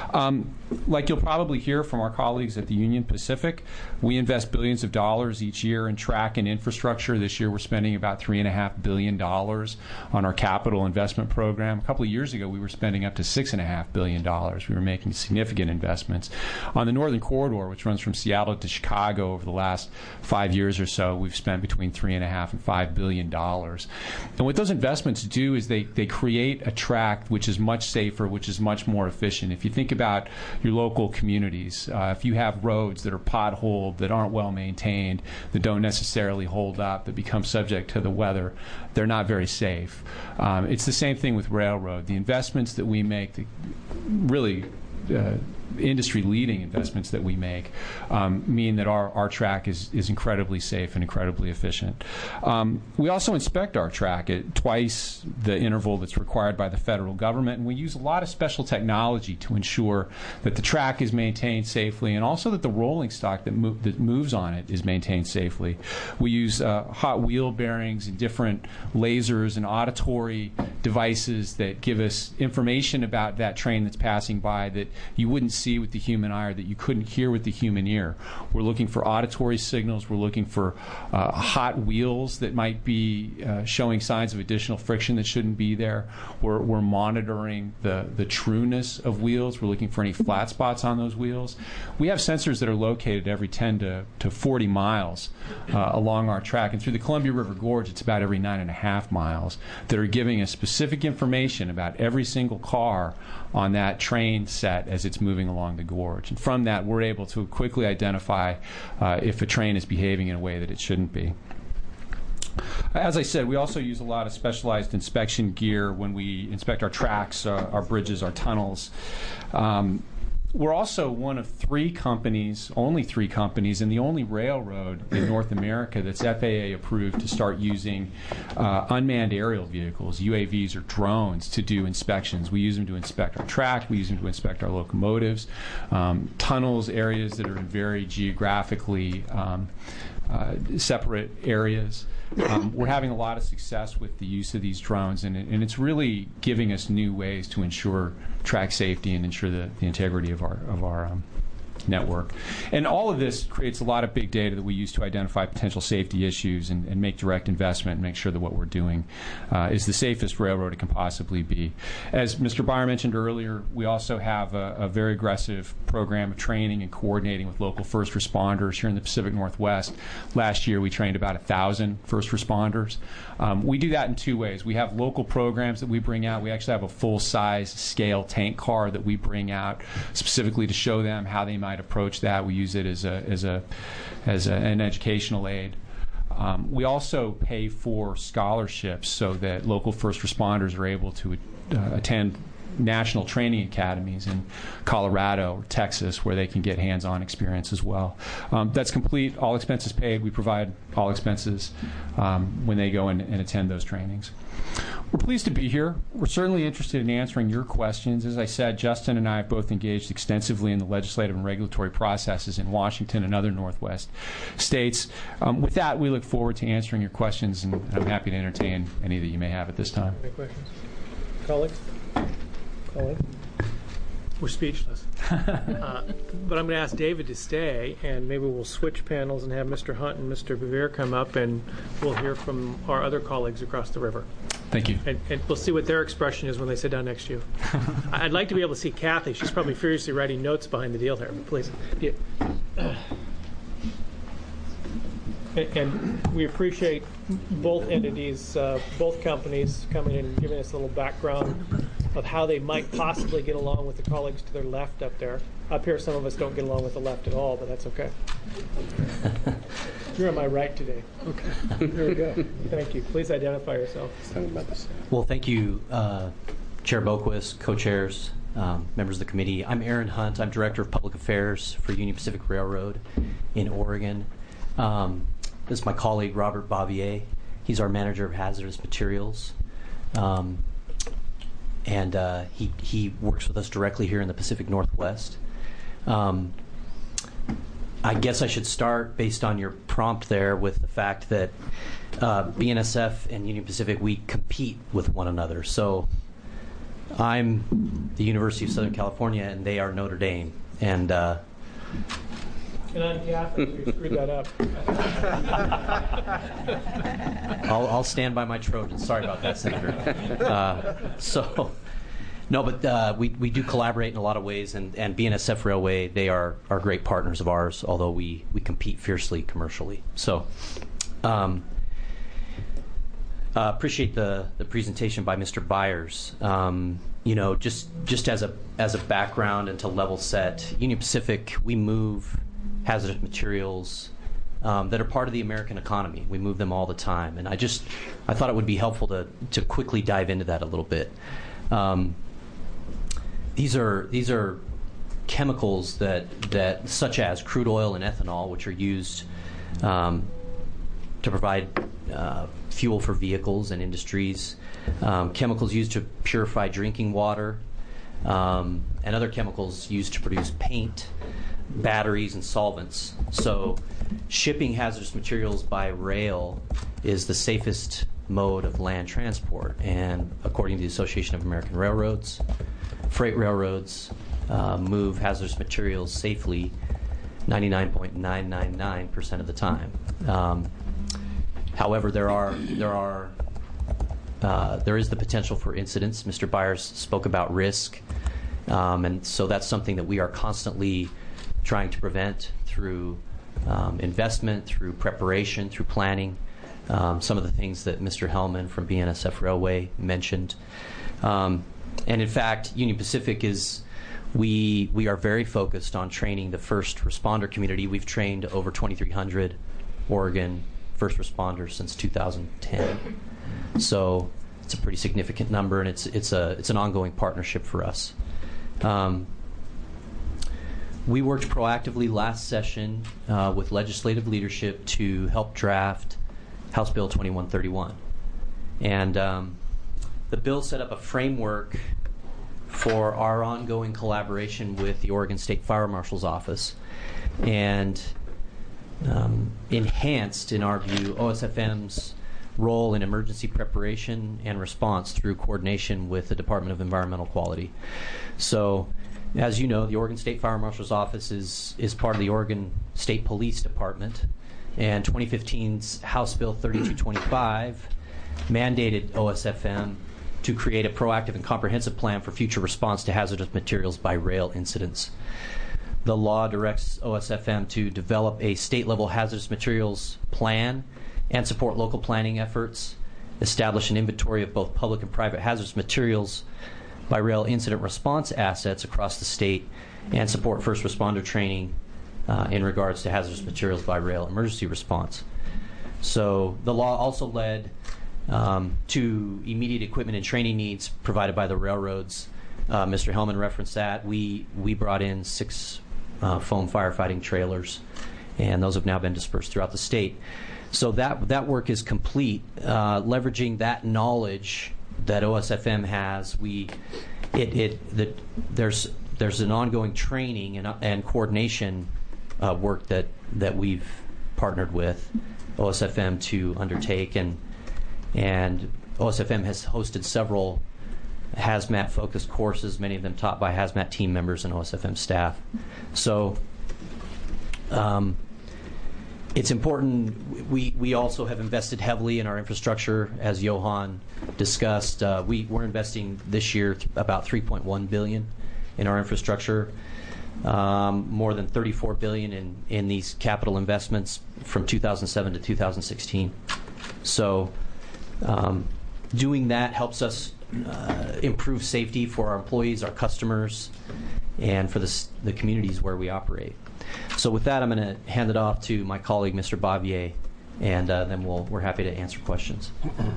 Like you'll probably hear from our colleagues at the Union Pacific, we invest billions of dollars each year in track and infrastructure. This year we're spending about $3.5 billion on our capital investment program. A couple of years ago we were spending up to $6.5 billion. We were making significant investments. On the Northern Corridor, which runs from Seattle to Chicago, over the last 5 years or so, we've spent between $3.5 and $5 billion. And what those investments do is they create a track which is much safer, which is much more efficient. If you think about your local communities, if you have roads that are potholed, that aren't well maintained, that don't necessarily hold up, that become subject to the weather, they're not very safe. It's the same thing with railroad. The investments that we make, really industry-leading investments that we make, mean that our track is incredibly safe and incredibly efficient. We also inspect our track at twice the interval that's required by the federal government, and we use a lot of special technology to ensure that the track is maintained safely, and also that the rolling stock that moves on it is maintained safely. We use hot wheel bearings and different lasers and auditory devices that give us information about that train that's passing by that you wouldn't see with the human eye, or that you couldn't hear with the human ear. We're looking for auditory signals. We're looking for hot wheels that might be showing signs of additional friction that shouldn't be there. We're monitoring the trueness of wheels. We're looking for any flat spots on those wheels. We have sensors that are located every 10 to 40 miles along our track, and through the Columbia River Gorge it's about every 9.5 miles, that are giving us specific information about every single car on that train set as it's moving along the gorge. And from that, we're able to quickly identify if a train is behaving in a way that it shouldn't be. As I said, we also use a lot of specialized inspection gear when we inspect our tracks, our bridges, our tunnels. We're also one of only three companies, and the only railroad in North America that's FAA approved to start using unmanned aerial vehicles, UAVs or drones, to do inspections. We use them to inspect our track. We use them to inspect our locomotives, tunnels, areas that are in very geographically separate areas. We're having a lot of success with the use of these drones, and it's really giving us new ways to ensure track safety and ensure the integrity of our network. And all of this creates a lot of big data that we use to identify potential safety issues and make direct investment and make sure that what we're doing is the safest railroad it can possibly be. As Mr. Beyer mentioned earlier, we also have a very aggressive program of training and coordinating with local first responders here in the Pacific Northwest. Last year we trained about 1,000 first responders. We do that in two ways. We have local programs that we bring out. We actually have a full-size scale tank car that we bring out specifically to show them how they might approach that. We use it as an educational aid. We also pay for scholarships so that local first responders are able to attend national training academies in Colorado or Texas where they can get hands-on experience as well. That's complete, all expenses paid. We provide all expenses when they go and attend those trainings. We're pleased to be here. We're certainly interested in answering your questions. As I said, Justin and I have both engaged extensively in the legislative and regulatory processes in Washington and other Northwest states. With that, we look forward to answering your questions, and I'm happy to entertain any that you may have at this time. Any questions? Colleagues? We're speechless. But I'm going to ask David to stay, and maybe we'll switch panels and have Mr. Hunt and Mr. Bevere come up, and we'll hear from our other colleagues across the river. Thank you. And we'll see what their expression is when they sit down next to you. I'd like to be able to see Kathy. She's probably furiously writing notes behind the deal here. But please. Yeah. And we appreciate both entities, both companies coming in and giving us a little background of how they might possibly get along with the colleagues to their left up there. Up here, some of us don't get along with the left at all, but that's okay. You're on my right today. Okay. Here we go. Thank you. Please identify yourself. Well, thank you, Chair Boquist, co-chairs, members of the committee. I'm Aaron Hunt. I'm Director of Public Affairs for Union Pacific Railroad in Oregon. This is my colleague, Robert Bavier. He's our Manager of Hazardous Materials. And he works with us directly here in the Pacific Northwest. I guess I should start, based on your prompt there, with the fact that BNSF and Union Pacific, we compete with one another. So I'm the University of Southern California, and they are Notre Dame. And I'm Catholic, so you screwed that up. I'll stand by my Trojans. Sorry about that, Senator. We do collaborate in a lot of ways, and BNSF Railway, they are great partners of ours, although we compete fiercely commercially. So appreciate the presentation by Mr. Byers. Just as a background and to level set, Union Pacific, we move hazardous materials that are part of the American economy. We move them all the time, and I thought it would be helpful to quickly dive into that a little bit. These are chemicals that such as crude oil and ethanol, which are used to provide fuel for vehicles and industries, chemicals used to purify drinking water, and other chemicals used to produce paint, batteries, and solvents. So shipping hazardous materials by rail is the safest mode of land transport, and according to the Association of American Railroads, freight railroads move hazardous materials safely 99.999% of the time. However, there is the potential for incidents. Mr. Byers spoke about risk, and so that's something that we are constantly trying to prevent through investment, through preparation, through planning. Some of the things that Mr. Hellman from BNSF Railway mentioned. And in fact, Union Pacific we are very focused on training the first responder community. We've trained over 2,300 Oregon first responders since 2010. So it's a pretty significant number, and it's an ongoing partnership for us. We worked proactively last session with legislative leadership to help draft House Bill 2131. And the bill set up a framework for our ongoing collaboration with the Oregon State Fire Marshal's Office and enhanced, in our view, OSFM's role in emergency preparation and response through coordination with the Department of Environmental Quality. So, as you know, the Oregon State Fire Marshal's Office is part of the Oregon State Police Department, and 2015's House Bill 3225 mandated OSFM to create a proactive and comprehensive plan for future response to hazardous materials by rail incidents. The law directs OSFM to develop a state-level hazardous materials plan and support local planning efforts, establish an inventory of both public and private hazardous materials by rail incident response assets across the state, and support first responder training in regards to hazardous materials by rail emergency response. So the law also led to immediate equipment and training needs provided by the railroads. Mr. Hellman referenced that. We brought in 6 foam firefighting trailers, and those have now been dispersed throughout the state. So that work is complete. Leveraging that knowledge that OSFM has, there's an ongoing training and coordination work that we've partnered with OSFM to undertake, and OSFM has hosted several hazmat-focused courses, many of them taught by hazmat team members and OSFM staff. So it's important. We also have invested heavily in our infrastructure, as Johan discussed. We're investing this year about $3.1 billion in our infrastructure, more than $34 billion in these capital investments from 2007 to 2016. So doing that helps us improve safety for our employees, our customers, and for the communities where we operate. So with that, I'm going to hand it off to my colleague, Mr. Bavier, and then we're happy to answer questions.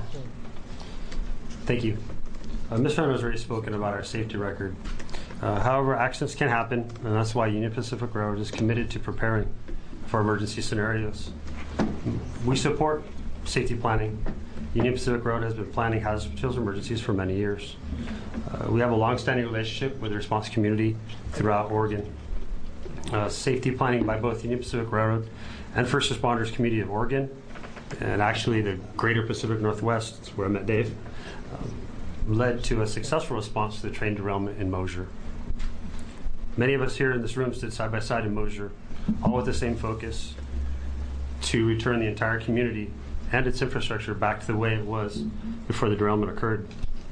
Thank you. Mr. Hunter has already spoken about our safety record. However, accidents can happen, and that's why Union Pacific Railroad is committed to preparing for emergency scenarios. We support safety planning. Union Pacific Railroad has been planning hazardous materials emergencies for many years. We have a long-standing relationship with the response community throughout Oregon. Safety planning by both Union Pacific Railroad and First Responders Community of Oregon, and actually the Greater Pacific Northwest, where I met Dave, led to a successful response to the train derailment in Mosier. Many of us here in this room stood side by side in Mosier, all with the same focus: to return the entire community and its infrastructure back to the way it was before the derailment occurred.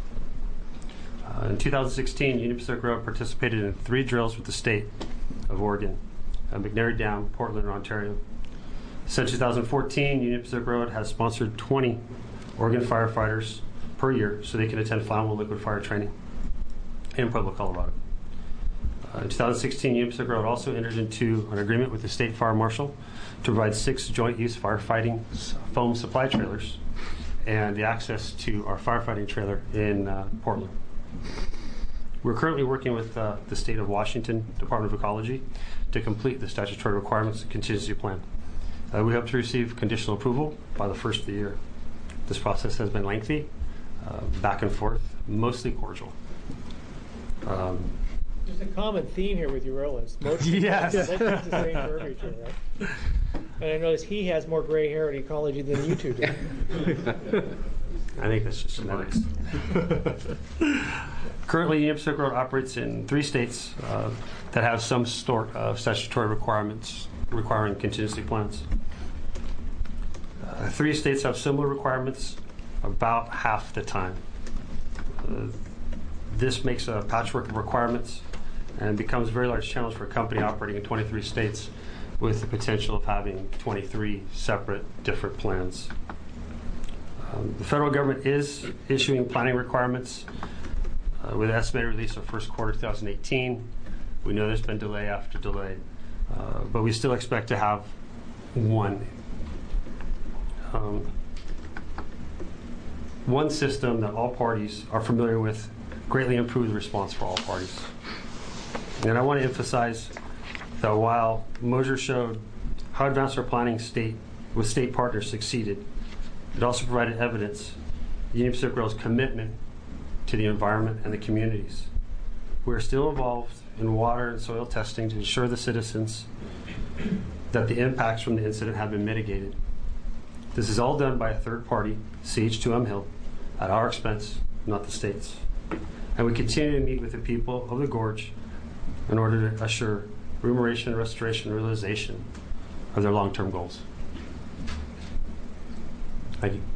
In 2016, Union Pacific Railroad participated in 3 drills with the state of Oregon, McNairy Dam, Portland, and Ontario. Since 2014, Union Pacific Railroad has sponsored 20 Oregon firefighters per year so they can attend flammable liquid fire training in Pueblo, Colorado. In 2016, Union Pacific Railroad also entered into an agreement with the State Fire Marshal to provide 6 joint-use firefighting foam supply trailers and the access to our firefighting trailer in Portland. We're currently working with the State of Washington Department of Ecology to complete the statutory requirements and contingency plan. We hope to receive conditional approval by the first of the year. This process has been lengthy, back and forth, mostly cordial. There's a common theme here with Eurolist. Yes. Most of the same verbiage here, right? And I notice he has more gray hair at ecology than you two do. I think that's just genetics. Currently, Union Pacific Railroad operates in 3 states that have some sort of statutory requirements requiring contingency plans. 3 states have similar requirements about half the time. This makes a patchwork of requirements and becomes a very large challenge for a company operating in 23 states with the potential of having 23 separate, different plans. The federal government is issuing planning requirements with an estimated release of first quarter 2018. We know there's been delay after delay, but we still expect to have one system that all parties are familiar with, greatly improve the response for all parties. And I want to emphasize that while Mosier showed how advanced our planning with state partners succeeded, it also provided evidence of Union Pacific Railroad's commitment to the environment and the communities. We are still involved in water and soil testing to ensure the citizens that the impacts from the incident have been mitigated. This is all done by a third party, CH2M Hill, at our expense, not the state's. And we continue to meet with the people of the gorge in order to assure remuneration, restoration, and realization of their long-term goals. Thank you.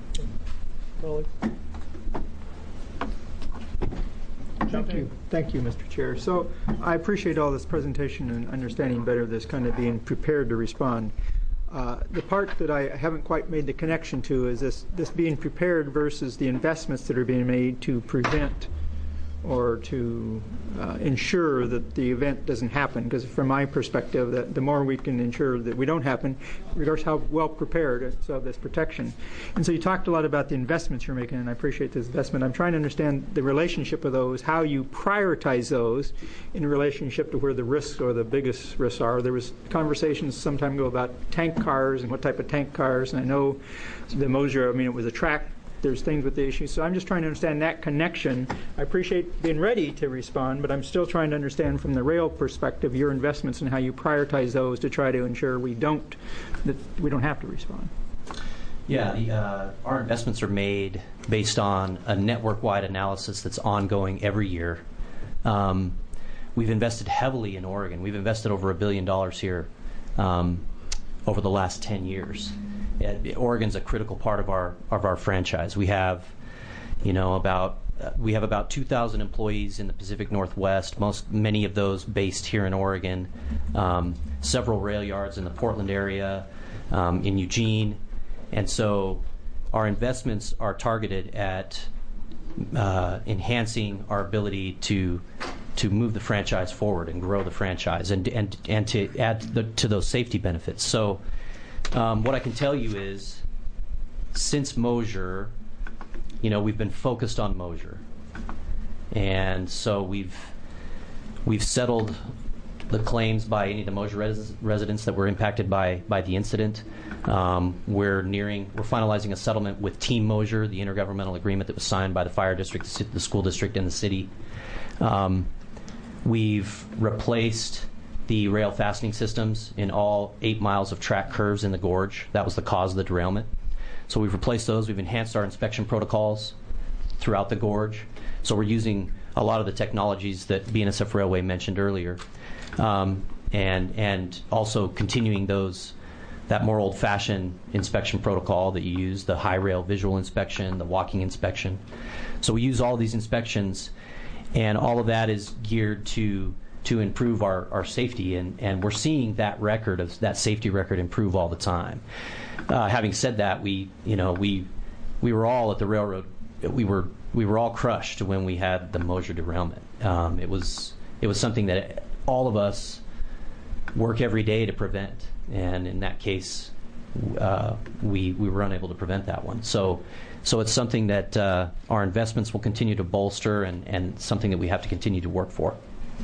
Thank you, Mr. Chair. So I appreciate all this presentation and understanding better this kind of being prepared to respond. The part that I haven't quite made the connection to is this being prepared versus the investments that are being made to prevent or to ensure that the event doesn't happen? Because from my perspective, that the more we can ensure that we don't happen, regardless how well prepared, so this protection. And so you talked a lot about the investments you're making, and I appreciate this investment. I'm trying to understand the relationship of those, how you prioritize those in relationship to where the risks or the biggest risks are. There was conversations some time ago about tank cars and what type of tank cars, and I know the Mosier, I mean, it was a track. There's things with the issue. So I'm just trying to understand that connection. I appreciate being ready to respond, but I'm still trying to understand from the rail perspective your investments and how you prioritize those to try to ensure we don't have to respond. Yeah, our investments are made based on a network-wide analysis that's ongoing every year. We've invested heavily in Oregon. We've invested over $1 billion here over the last 10 years. Oregon's a critical part of our franchise. We have, about 2,000 employees in the Pacific Northwest. Many of those based here in Oregon. Several rail yards in the Portland area, in Eugene, and so our investments are targeted at enhancing our ability to move the franchise forward and grow the franchise and to add to those safety benefits. So. What I can tell you is, since Mosier, we've been focused on Mosier, and so we've settled the claims by any of the Mosier residents that were impacted by the incident. We're finalizing a settlement with Team Mosier, the intergovernmental agreement that was signed by the fire district, the school district, and the city. We've replaced the rail fastening systems in all 8 miles of track curves in the gorge. That was the cause of the derailment. So we've replaced those. We've enhanced our inspection protocols throughout the gorge. So we're using a lot of the technologies that BNSF Railway mentioned earlier, and also continuing that more old-fashioned inspection protocol that you use, the high rail visual inspection, the walking inspection. So we use all these inspections, and all of that is geared to improve our safety, and we're seeing that safety record improve all the time. Having said that, we were all at the railroad. We were all crushed when we had the Mosier derailment. It was something that all of us work every day to prevent, and in that case, we were unable to prevent that one. So it's something that our investments will continue to bolster, and something that we have to continue to work for.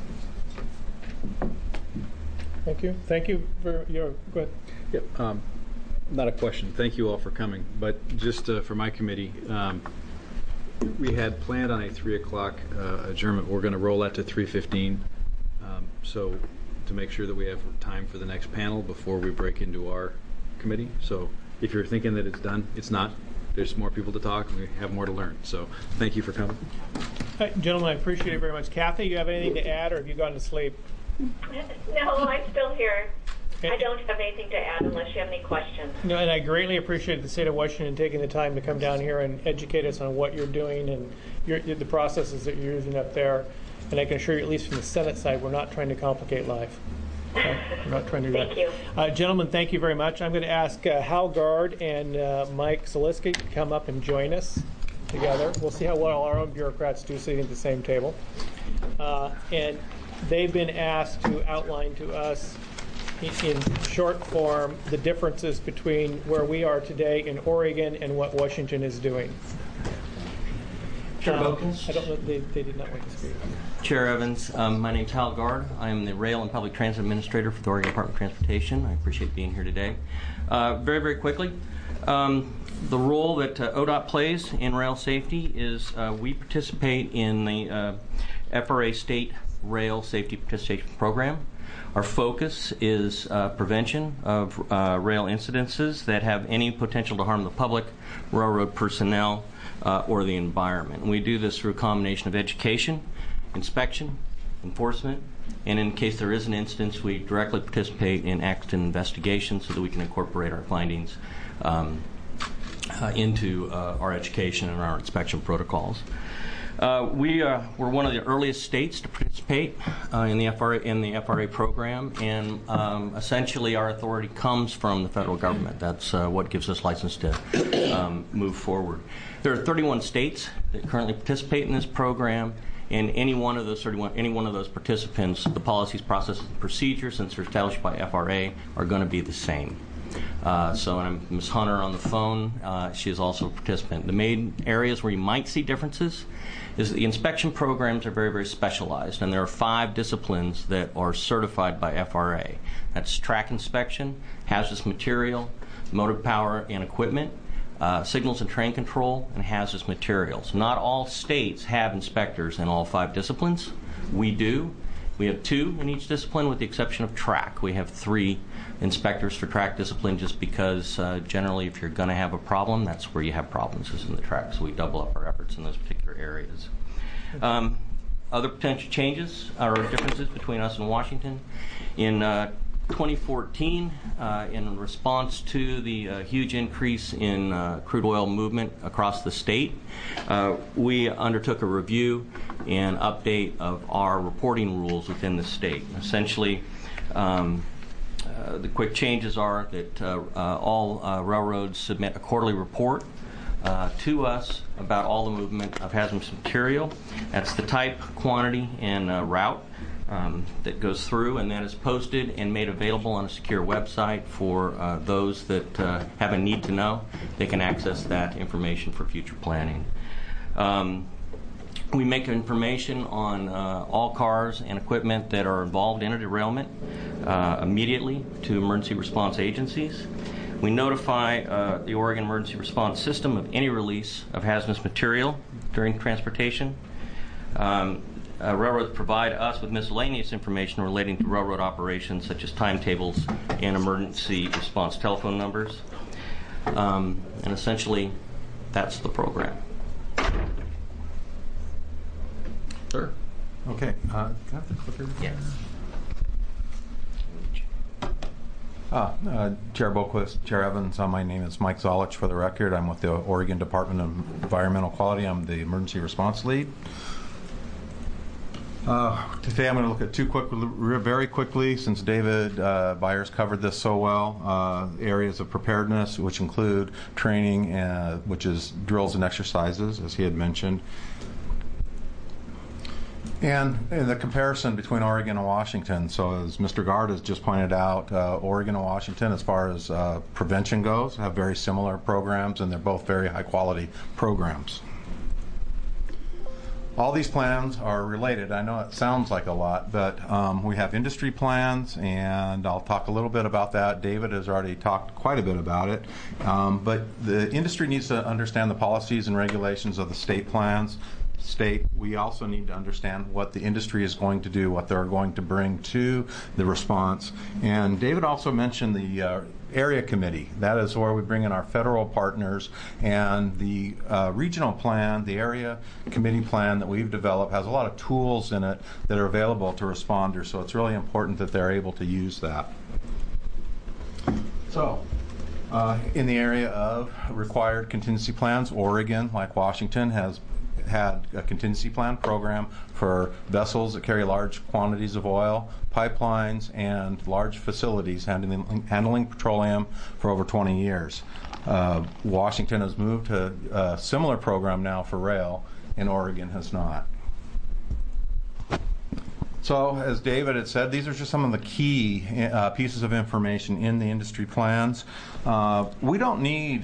Thank you. Thank you for your. Go ahead. Yep. Not a question. Thank you all for coming. But just for my committee, we had planned on a 3 o'clock adjournment. We're going to roll that to 3:15. So to make sure that we have time for the next panel before we break into our committee. So if you're thinking that it's done, it's not. There's more people to talk, and we have more to learn. So thank you for coming. Gentlemen, I appreciate it very much. Kathy, you have anything to add, or have you gone to sleep? No, I'm still here. I don't have anything to add unless you have any questions. No, and I greatly appreciate the state of Washington taking the time to come down here and educate us on what you're doing and the processes that you're using up there. And I can assure you, at least from the Senate side, we're not trying to complicate life. I'm not trying to do that. Thank you. Gentlemen, thank you very much. I'm going to ask Hal Gard and Mike Soliski to come up and join us together. We'll see how well our own bureaucrats do sitting at the same table. And they've been asked to outline to us in short form the differences between where we are today in Oregon and what Washington is doing. Chair Bokens. I don't know, they did not want to speak. Chair Evans, my name's Hal Gard. I am the Rail and Public Transit Administrator for the Oregon Department of Transportation. I appreciate being here today. Very, very quickly, the role that ODOT plays in rail safety is we participate in the FRA State Rail Safety Participation Program. Our focus is prevention of rail incidences that have any potential to harm the public, railroad personnel, or the environment. And we do this through a combination of education, inspection, enforcement, and in case there is an incident, we directly participate in accident investigations so that we can incorporate our findings into our education and our inspection protocols. We're one of the earliest states to participate in the FRA program, and essentially our authority comes from the federal government. That's what gives us license to move forward. There are 31 states that currently participate in this program, And any one of those participants, the policies, processes, and procedures, since they're established by FRA, are going to be the same. So I'm Ms. Hunter on the phone. She is also a participant. The main areas where you might see differences is that the inspection programs are very, very specialized, and there are 5 disciplines that are certified by FRA. That's track inspection, hazardous material, motive power and equipment, signals and train control, and hazardous materials. Not all states have inspectors in all 5 disciplines. We do. We have 2 in each discipline with the exception of track. We have 3 inspectors for track discipline just because generally if you're going to have a problem, that's where you have problems, is in the track. So we double up our efforts in those particular areas. Other potential changes or differences between us and Washington. In 2014, in response to the huge increase in crude oil movement across the state, we undertook a review and update of our reporting rules within the state. Essentially, the quick changes are that all railroads submit a quarterly report to us about all the movement of hazardous material. That's the type, quantity, and route that goes through, and that is posted and made available on a secure website for those that have a need to know. They can access that information for future planning. We make information on all cars and equipment that are involved in a derailment immediately to emergency response agencies. We notify the Oregon Emergency Response System of any release of hazardous material during transportation. Railroads provide us with miscellaneous information relating to railroad operations, such as timetables and emergency response telephone numbers. And essentially, that's the program. Sir? Okay. Can I have the clicker? Yes. Chair Boquist, Chair Evans, my name is Mike Zolich for the record. I'm with the Oregon Department of Environmental Quality. I'm the emergency response lead. Today I'm going to look at very quickly, since David Byers covered this so well, areas of preparedness, which include training, which is drills and exercises, as he had mentioned. And in the comparison between Oregon and Washington, so as Mr. Gard has just pointed out, Oregon and Washington, as far as prevention goes, have very similar programs, and they're both very high-quality programs. All these plans are related. I know it sounds like a lot, but we have industry plans, and I'll talk a little bit about that. David has already talked quite a bit about it. But the industry needs to understand the policies and regulations of the state plans. We also need to understand what the industry is going to do, what they're going to bring to the response. And David also mentioned the area committee. That is where we bring in our federal partners, and the regional plan, the area committee plan that we've developed, has a lot of tools in it that are available to responders, so it's really important that they're able to use that. So, in the area of required contingency plans, Oregon, like Washington, has had a contingency plan program for vessels that carry large quantities of oil, pipelines, and large facilities handling petroleum for over 20 years. Washington has moved to a similar program now for rail, and Oregon has not. So, as David had said, these are just some of the key pieces of information in the industry plans. We don't need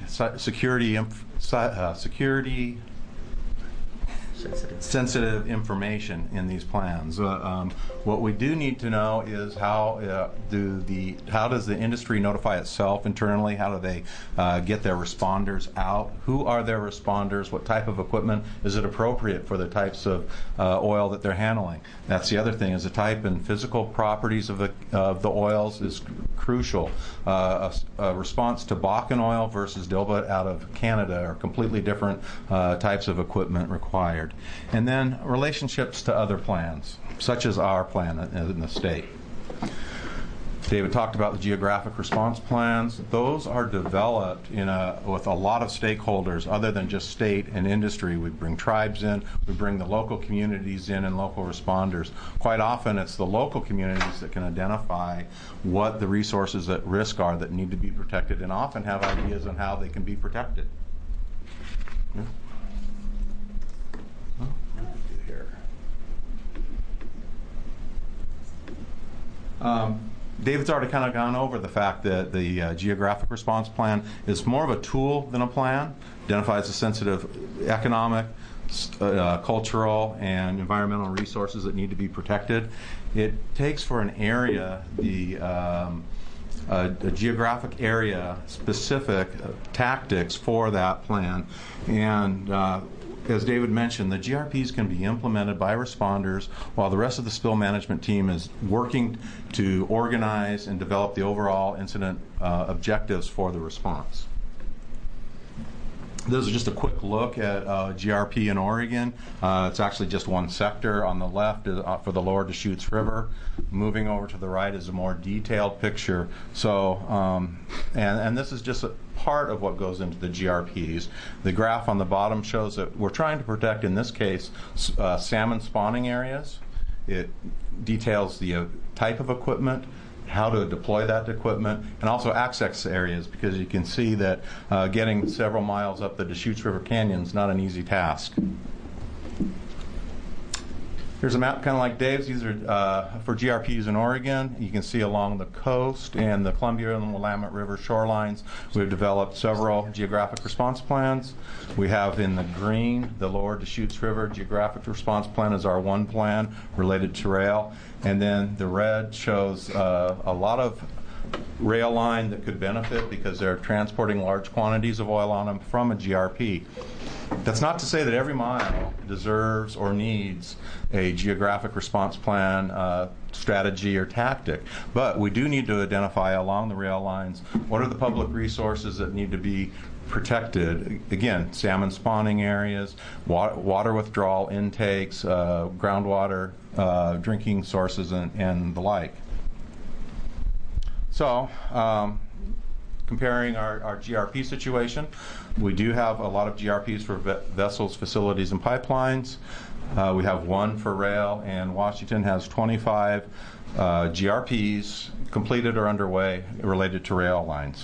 sensitive information in these plans. What we do need to know is how does the industry notify itself internally? How do they get their responders out? Who are their responders? What type of equipment is it appropriate for the types of oil that they're handling? That's the other thing, is the type and physical properties of the oils is crucial. A response to Bakken oil versus Dilbit out of Canada are completely different types of equipment required. And then relationships to other plans, such as our plan in the state. David talked about the geographic response plans. Those are developed with a lot of stakeholders other than just state and industry. We bring tribes in, we bring the local communities in and local responders. Quite often it's the local communities that can identify what the resources at risk are that need to be protected, and often have ideas on how they can be protected. David's already kind of gone over the fact that the geographic response plan is more of a tool than a plan, identifies the sensitive economic, cultural, and environmental resources that need to be protected. It takes for an area a geographic area specific tactics for that plan. And as David mentioned, the GRPs can be implemented by responders while the rest of the spill management team is working to organize and develop the overall incident objectives for the response. This is just a quick look at GRP in Oregon. It's actually just one sector. On the left is for the lower Deschutes River. Moving over to the right is a more detailed picture. So, and this is just a part of what goes into the GRPs. The graph on the bottom shows that we're trying to protect, in this case, salmon spawning areas. It details the type of equipment, how to deploy that equipment, and also access areas, because you can see that getting several miles up the Deschutes River Canyon is not an easy task. Here's a map kind of like Dave's. These are for GRPs in Oregon. You can see along the coast and the Columbia and Willamette River shorelines, we've developed several geographic response plans. We have in the green, the lower Deschutes River Geographic Response Plan is our one plan related to rail. And then the red shows a lot of rail line that could benefit because they're transporting large quantities of oil on them from a GRP. That's not to say that every mile deserves or needs a geographic response plan, strategy, or tactic. But we do need to identify along the rail lines what are the public resources that need to be protected. Again, salmon spawning areas, water withdrawal intakes, groundwater drinking sources, and the like. So, comparing our GRP situation, we do have a lot of GRPs for vessels, facilities, and pipelines. We have one for rail, and Washington has 25 GRPs completed or underway related to rail lines.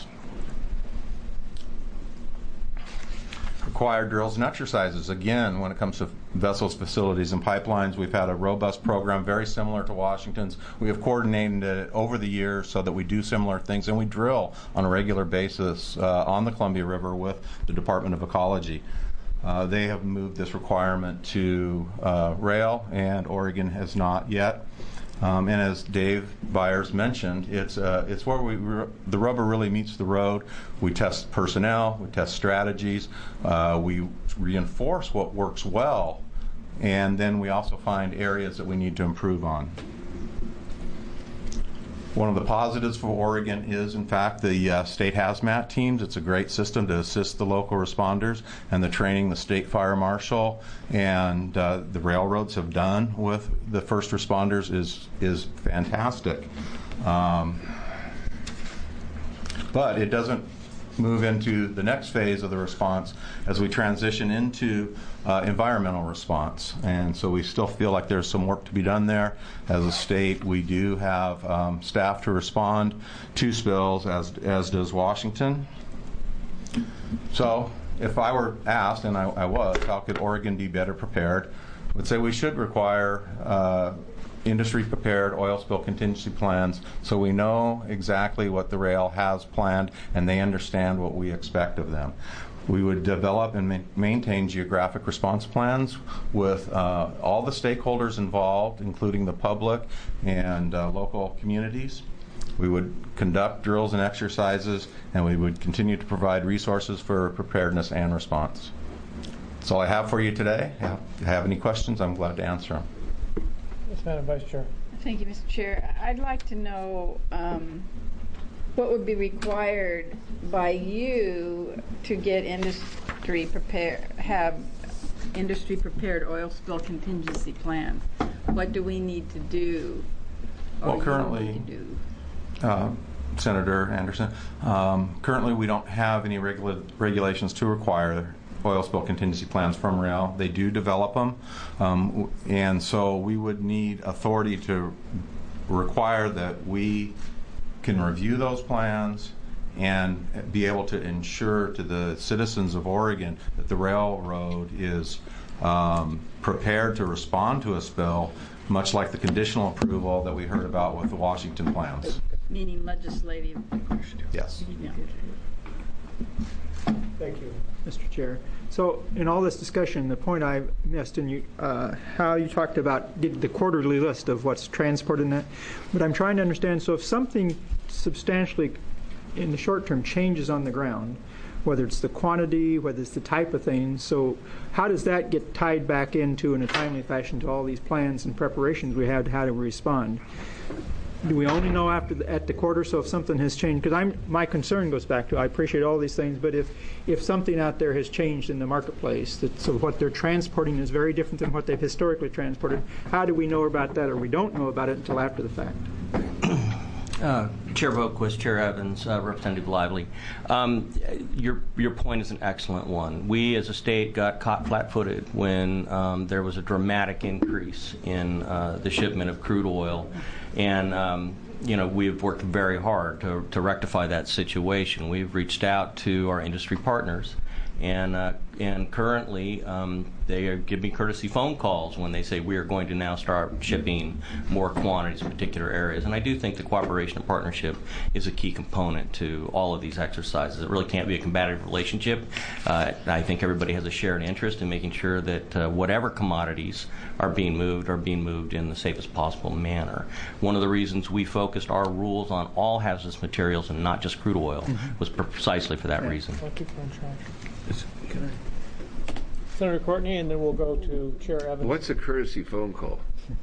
Required drills and exercises. Again, when it comes to vessels, facilities, and pipelines, we've had a robust program very similar to Washington's. We have coordinated it over the years so that we do similar things, and we drill on a regular basis on the Columbia River with the Department of Ecology. They have moved this requirement to rail, and Oregon has not yet. And as Dave Byers mentioned, it's where the rubber really meets the road. We test personnel, we test strategies, we reinforce what works well, and then we also find areas that we need to improve on. One of the positives for Oregon is, in fact, the state hazmat teams. It's a great system to assist the local responders, and the training the state fire marshal and the railroads have done with the first responders is fantastic. But it doesn't move into the next phase of the response as we transition into environmental response. And so we still feel like there's some work to be done there. As a state, we do have staff to respond to spills, as does Washington. So if I were asked, and I was, how could Oregon be better prepared? I would say we should require industry-prepared oil spill contingency plans so we know exactly what the rail has planned and they understand what we expect of them. We would develop and maintain geographic response plans with all the stakeholders involved, including the public and local communities. We would conduct drills and exercises, and we would continue to provide resources for preparedness and response. That's all I have for you today. If you have any questions, I'm glad to answer them. Yes, Madam Vice Chair. Thank you, Mr. Chair. I'd like to know what would be required by you to get have industry-prepared oil spill contingency plans. What do we need to do? Well, currently, Senator Anderson, currently we don't have any regulations to require oil spill contingency plans from rail. They do develop them, and so we would need authority to require that we can review those plans and be able to ensure to the citizens of Oregon that the railroad is prepared to respond to a spill much like the conditional approval that we heard about with the Washington plans. Meaning legislative. Yes. Yeah. Thank you, Mr. Chair. So in all this discussion, the point I missed in how you talked about the quarterly list of what's transported in that, but I'm trying to understand, so if something substantially in the short term changes on the ground, whether it's the quantity, whether it's the type of thing, so how does that get tied back into in a timely fashion to all these plans and preparations we have to how to respond? Do we only know at the quarter? So if something has changed, because my concern goes back to, I appreciate all these things, but if something out there has changed in the marketplace, so what they're transporting is very different than what they've historically transported, how do we know about that, or we don't know about it until after the fact? Chair Boquist, Chair Evans, Representative Lively. Your point is an excellent one. We as a state got caught flat-footed when there was a dramatic increase in the shipment of crude oil. And we've worked very hard to rectify that situation. We've reached out to our industry partners, and currently they give me courtesy phone calls when they say we are going to now start shipping more quantities in particular areas. And I do think the cooperation and partnership is a key component to all of these exercises. It really can't be a combative relationship. I think everybody has a shared interest in making sure that whatever commodities are being moved in the safest possible manner. One of the reasons we focused our rules on all hazardous materials and not just crude oil was precisely for that reason. Thank you, Senator Courtney, and then we'll go to Chair Evans. What's a courtesy phone call?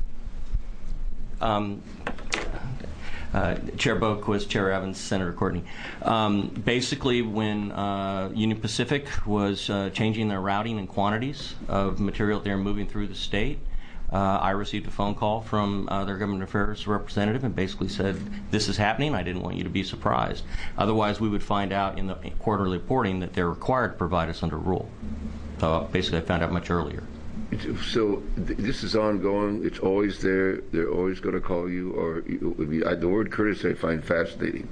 Chair Boquist, Chair Evans, Senator Courtney. Basically, when Union Pacific was changing their routing and quantities of material they're moving through the state, I received a phone call from their government affairs representative and basically said, this is happening, I didn't want you to be surprised. Otherwise, we would find out in the quarterly reporting that they're required to provide us under rule. So basically, I found out much earlier. So this is ongoing, it's always there, they're always going to call you, or the word courtesy I find fascinating.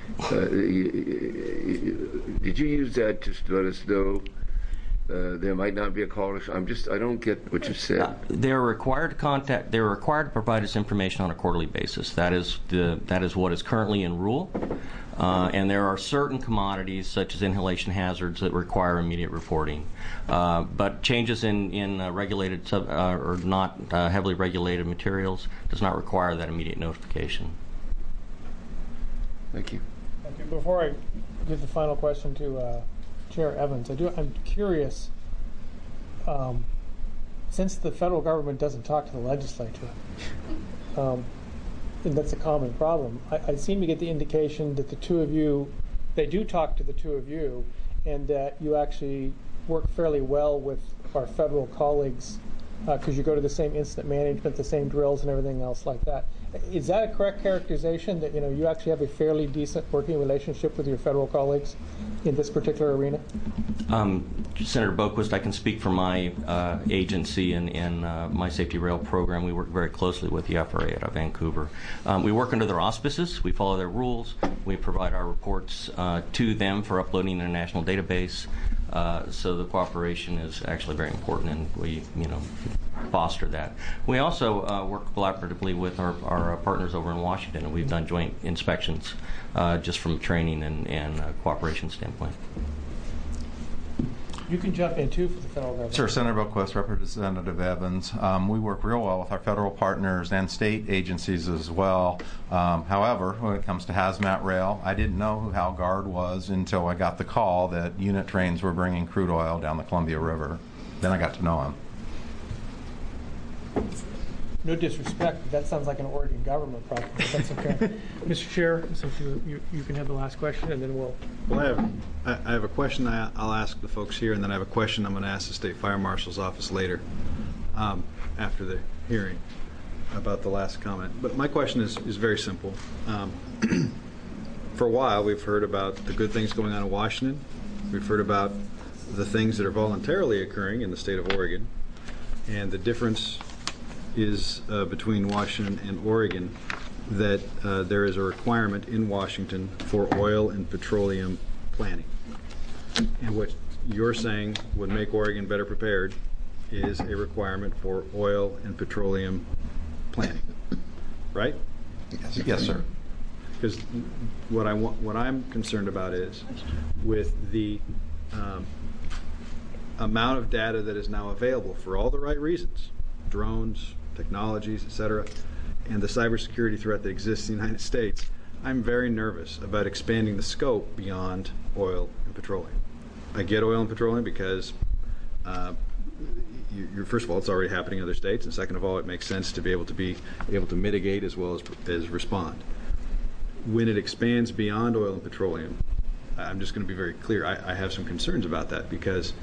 Did you use that just to let us know there might not be a call? I don't get what you said. They're required to contact. They're required to provide us information on a quarterly basis. That is what is currently in rule. And there are certain commodities, such as inhalation hazards, that require immediate reporting. But changes in regulated or not heavily regulated materials does not require that immediate notification. Thank you. Thank you. Before I give the final question to Chair Evans, I'm curious, since the federal government doesn't talk to the legislature, and that's a common problem, I seem to get the indication that the two of you, they do talk to the two of you, and that you actually work fairly well with our federal colleagues because you go to the same incident management, the same drills and everything else like that. Is that a correct characterization, that you actually have a fairly decent working relationship with your federal colleagues in this particular arena? Senator Boquist, I can speak for my agency and my safety rail program. We work very closely with the FRA out of Vancouver. We work under their auspices. We follow their rules. We provide our reports to them for uploading in a national database. So the cooperation is actually very important, and we, foster that. We also work collaboratively with our partners over in Washington, and we've done joint inspections just from training and cooperation standpoint. You can jump in too for the federal government. Sure, Senator Boquist, Representative Evans. We work real well with our federal partners and state agencies as well. However, when it comes to hazmat rail, I didn't know who Hal Gard was until I got the call that unit trains were bringing crude oil down the Columbia River. Then I got to know him. No disrespect, but that sounds like an Oregon government problem. That's okay. Mr. Chair, so you can have the last question, and then we'll. Well, I have a question I'll ask the folks here, and then I have a question I'm going to ask the State Fire Marshal's office later, after the hearing, about the last comment. But my question is very simple. For a while, we've heard about the good things going on in Washington. We've heard about the things that are voluntarily occurring in the state of Oregon, and the difference is between Washington and Oregon that there is a requirement in Washington for oil and petroleum planning. And what you're saying would make Oregon better prepared is a requirement for oil and petroleum planning, right? Yes, sir. Because what I'm concerned about is with the amount of data that is now available for all the right reasons, drones, technologies, et cetera, and the cybersecurity threat that exists in the United States, I'm very nervous about expanding the scope beyond oil and petroleum. I get oil and petroleum because first of all, it's already happening in other states, and second of all, it makes sense to be able to mitigate as well as respond. When it expands beyond oil and petroleum, I'm just going to be very clear. I have some concerns about that because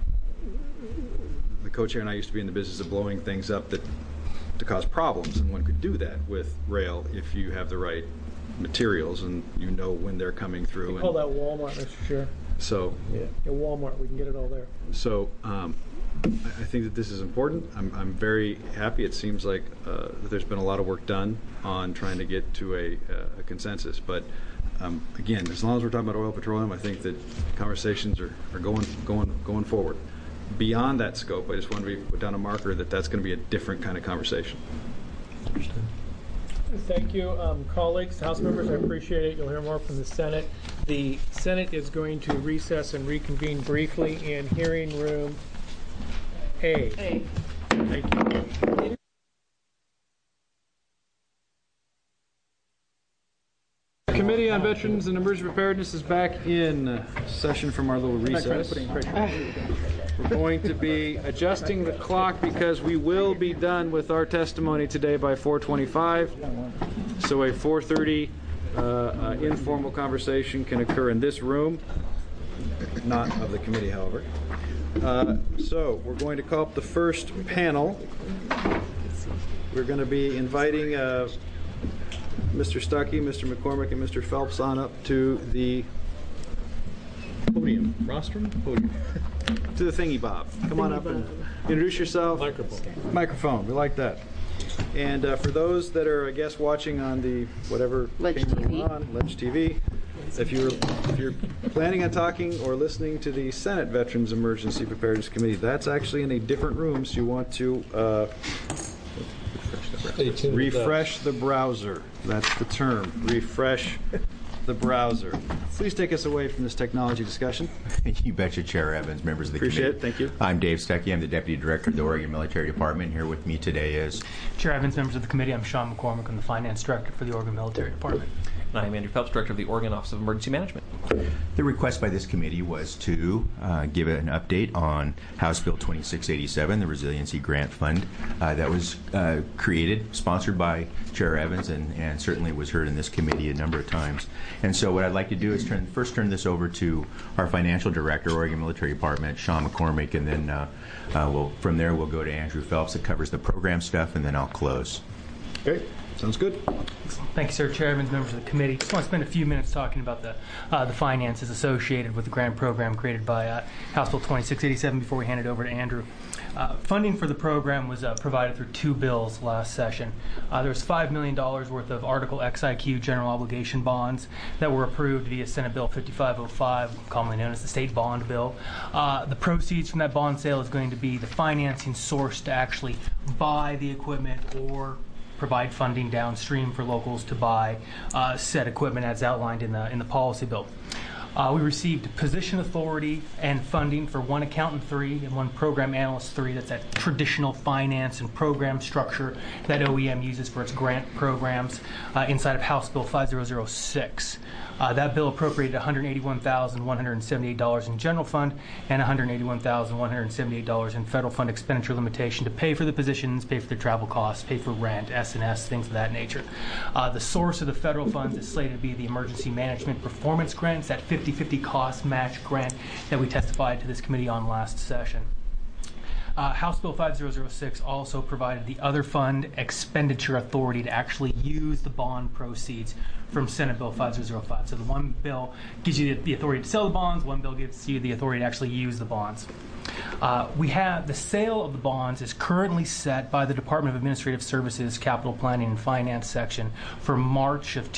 the co-chair and I used to be in the business of blowing things up to cause problems, and one could do that with rail if you have the right materials and you know when they're coming through. We call that Walmart, Mr. Chair. So yeah, Walmart, we can get it all there. So I think that this is important. I'm very happy. It seems like that there's been a lot of work done on trying to get to a consensus. But again, as long as we're talking about oil, petroleum, I think that conversations are going forward. Beyond that scope, I just want to put down a marker that that's going to be a different kind of conversation. Understood. Thank you, colleagues, House members. I appreciate it. You'll hear more from the Senate. The Senate is going to recess and reconvene briefly in hearing room A. Thank you. Committee on Veterans and Emergency Preparedness is back in session from our little recess. We're going to be adjusting the clock because we will be done with our testimony today by 4:25. So a 4:30 informal conversation can occur in this room, not of the committee, however. So we're going to call up the first panel. We're going to be inviting Mr. Stuckey, Mr. McCormick, and Mr. Phelps on up to the podium. Rostrum? Podium. To the thingy bob. Come on up and introduce yourself. Microphone. We like that. And for those that are, I guess, watching on the whatever Ledge TV. Ledge TV, if you're planning on talking or listening to the Senate Veterans Emergency Preparedness Committee, that's actually in a different room, so you want to refresh the browser. That's the term. Refresh the browser. Please take us away from this technology discussion. You betcha, Chair Evans, members of the committee. Appreciate it. Thank you. I'm Dave Stuckey. I'm the Deputy Director of the Oregon Military Department. Here with me today is Chair Evans, members of the committee. I'm Sean McCormick. I'm the Finance Director for the Oregon Military Department. And I'm Andrew Phelps, Director of the Oregon Office of Emergency Management. The request by this committee was to give an update on House Bill 2687, the Resiliency Grant Fund that was created, sponsored by Chair Evans, and certainly was heard in this committee a number of times. And so what I'd like to do is first turn this over to our Financial Director, Oregon Military Department, Sean McCormick, and then from there we'll go to Andrew Phelps that covers the program stuff, and then I'll close. Okay. Sounds good. Thank you, sir. Chair Evans, members of the committee. Just want to spend a few minutes talking about the finances associated with the grant program created by House Bill 2687 before we hand it over to Andrew. Funding for the program was provided through two bills last session. There was $5 million worth of Article XIQ general obligation bonds that were approved via Senate Bill 5505, commonly known as the State Bond Bill. The proceeds from that bond sale is going to be the financing source to actually buy the equipment or provide funding downstream for locals to buy said equipment as outlined in the policy bill. We received position authority and funding for one accountant 3 and one program analyst 3. That's that traditional finance and program structure that OEM uses for its grant programs inside of House Bill 5006. That bill appropriated $181,178 in general fund and $181,178 in federal fund expenditure limitation to pay for the positions, pay for the travel costs, pay for rent, S&S, things of that nature. The source of the federal funds is slated to be the Emergency Management Performance Grants, that 50-50 cost match grant that we testified to this committee on last session. House Bill 5006 also provided the other fund expenditure authority to actually use the bond proceeds from Senate Bill 5005. So the one bill gives you the authority to sell the bonds, one bill gives you the authority to actually use the bonds. We have the sale of the bonds is currently set by the Department of Administrative Services Capital Planning and Finance section for March of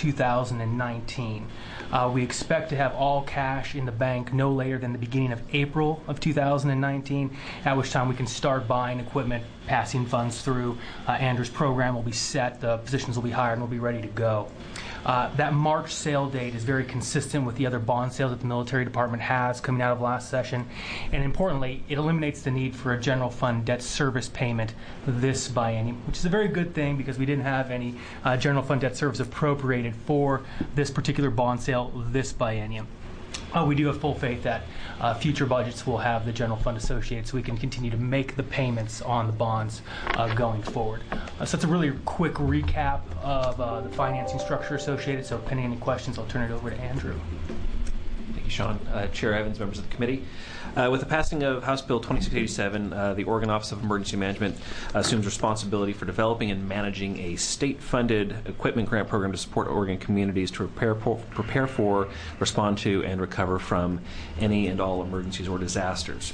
2019. We expect to have all cash in the bank no later than the beginning of April of 2019, at which time we can start buying equipment, passing funds through. Andrew's program will be set, the positions will be hired, and we'll be ready to go. That March sale date is very consistent with the other bond sales that the military department has coming out of last session. And importantly, it eliminates the need for a general fund debt service payment this biennium, which is a very good thing because we didn't have any general fund debt service appropriated for this particular bond sale this biennium. We do have full faith that future budgets will have the general fund associated so we can continue to make the payments on the bonds going forward. So that's a really quick recap of the financing structure associated. So pending any questions, I'll turn it over to Andrew. Thank you, Sean. Chair Evans, members of the committee. With the passing of House Bill 2687, the Oregon Office of Emergency Management assumes responsibility for developing and managing a state-funded equipment grant program to support Oregon communities to prepare for, respond to, and recover from any and all emergencies or disasters.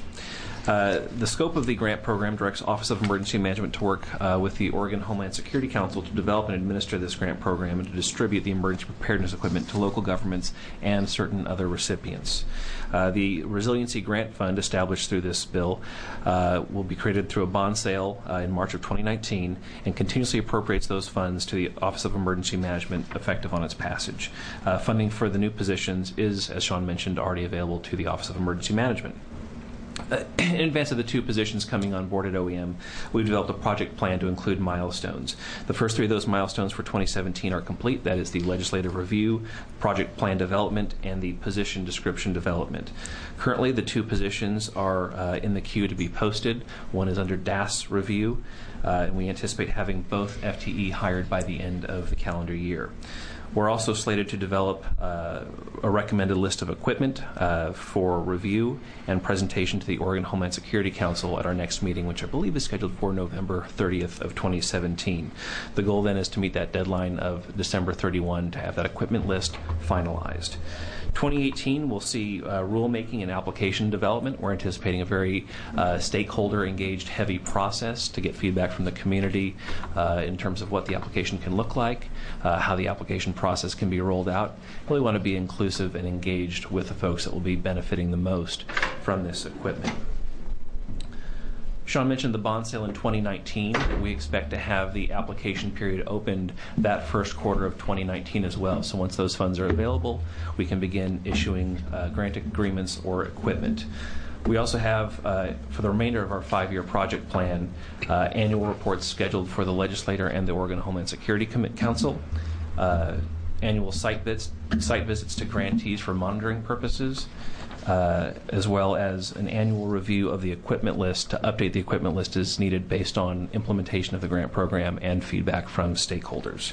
The scope of the grant program directs Office of Emergency Management to work with the Oregon Homeland Security Council to develop and administer this grant program and to distribute the emergency preparedness equipment to local governments and certain other recipients. The Resiliency Grant Fund established through this bill will be created through a bond sale in March of 2019 and continuously appropriates those funds to the Office of Emergency Management effective on its passage. Funding for the new positions is, as Sean mentioned, already available to the Office of Emergency Management. In advance of the two positions coming on board at OEM, we've developed a project plan to include milestones. The first three of those milestones for 2017 are complete. That is the legislative review, project plan development, and the position description development. Currently, the two positions are in the queue to be posted. One is under DAS review, and we anticipate having both FTE hired by the end of the calendar year. We're also slated to develop a recommended list of equipment for review and presentation to the Oregon Homeland Security Council at our next meeting, which I believe is scheduled for November 30th of 2017. The goal then is to meet that deadline of December 31 to have that equipment list finalized. 2018 will see rulemaking and application development. We're anticipating a very stakeholder-engaged, heavy process to get feedback from the community in terms of what the application can look like, how the application process can be rolled out. Really want to be inclusive and engaged with the folks that will be benefiting the most from this equipment. Sean mentioned the bond sale in 2019. We expect to have the application period opened that first quarter of 2019 as well. So once those funds are available, we can begin issuing grant agreements or equipment. We also have, for the remainder of our 5-year project plan, annual reports scheduled for the legislator and the Oregon Homeland Security Council, annual site visits to grantees for monitoring purposes, as well as an annual review of the equipment list to update the equipment list as needed based on implementation of the grant program and feedback from stakeholders.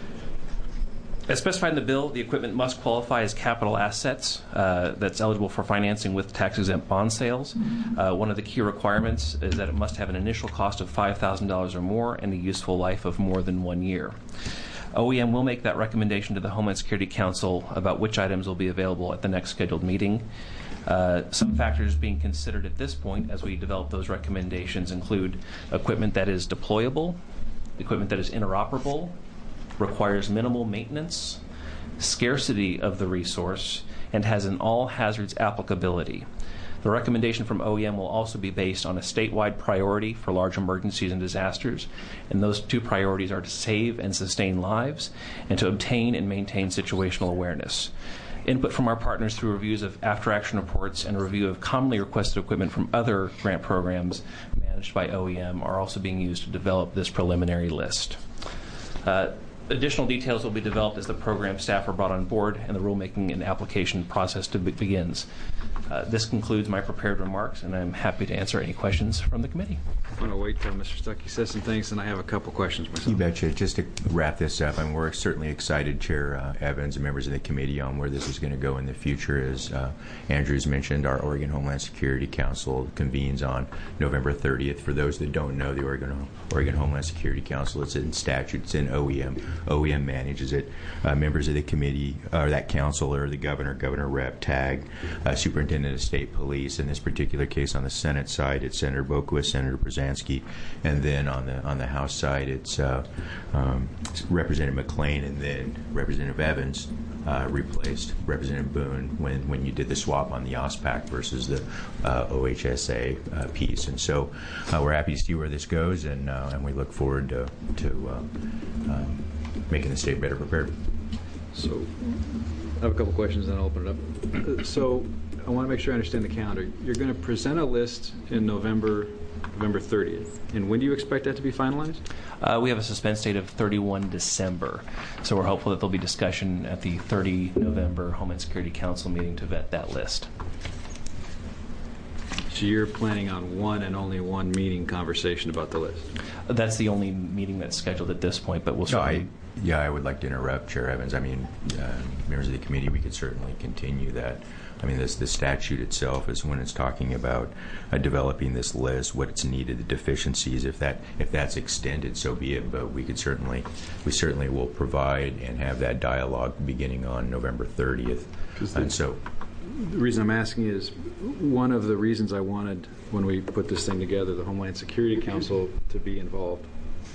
As specified in the bill, the equipment must qualify as capital assets that's eligible for financing with tax-exempt bond sales. One of the key requirements is that it must have an initial cost of $5,000 or more and a useful life of more than 1 year. OEM will make that recommendation to the Homeland Security Council about which items will be available at the next scheduled meeting. Some factors being considered at this point as we develop those recommendations include equipment that is deployable, equipment that is interoperable, requires minimal maintenance, scarcity of the resource, and has an all hazards applicability. The recommendation from OEM will also be based on a statewide priority for large emergencies and disasters, and those two priorities are to save and sustain lives and to obtain and maintain situational awareness. Input from our partners through reviews of after-action reports and a review of commonly requested equipment from other grant programs managed by OEM are also being used to develop this preliminary list. Additional details will be developed as the program staff are brought on board and the rulemaking and application process begins. This concludes my prepared remarks, and I'm happy to answer any questions from the committee. I'm going to wait till Mr. Stuckey says some things, and I have a couple questions myself. You betcha. Just to wrap this up, and we're certainly excited, Chair Evans and members of the committee, on where this is going to go in the future. As Andrew's mentioned, our Oregon Homeland Security Council convenes on November 30th. For those that don't know, the Oregon Homeland Security Council, it's in statute, it's in OEM OEM manages it. Members of the committee, or that council, are the governor, governor rep, TAG, superintendent of state police. In this particular case, on the Senate side, it's Senator Boquist, Senator Brzezinski, and then on the House side, it's Representative McClain, and then Representative Evans replaced Representative Boone when you did the swap on the OSPAC versus the OHSA piece. And so we're happy to see where this goes, and we look forward to making the state better prepared. So I have a couple questions, then I'll open it up. So I want to make sure I understand the calendar. You're going to present a list in November 30th. And when do you expect that to be finalized? We have a suspense date of 31 December. So we're hopeful that there'll be discussion at the 30 November Homeland Security Council meeting to vet that list. So you're planning on one and only one meeting conversation about the list? That's the only meeting that's scheduled at this point, but we'll certainly... I would like to interrupt, Chair Evans. I mean, members of the committee, we could certainly continue that. I mean, the statute itself is when it's talking about developing this list, what's needed, the deficiencies. If that's extended, so be it. But we certainly will provide and have that dialogue beginning on November 30th. And so, the reason I'm asking is one of the reasons I wanted, when we put this thing together, the Homeland Security Council to be involved.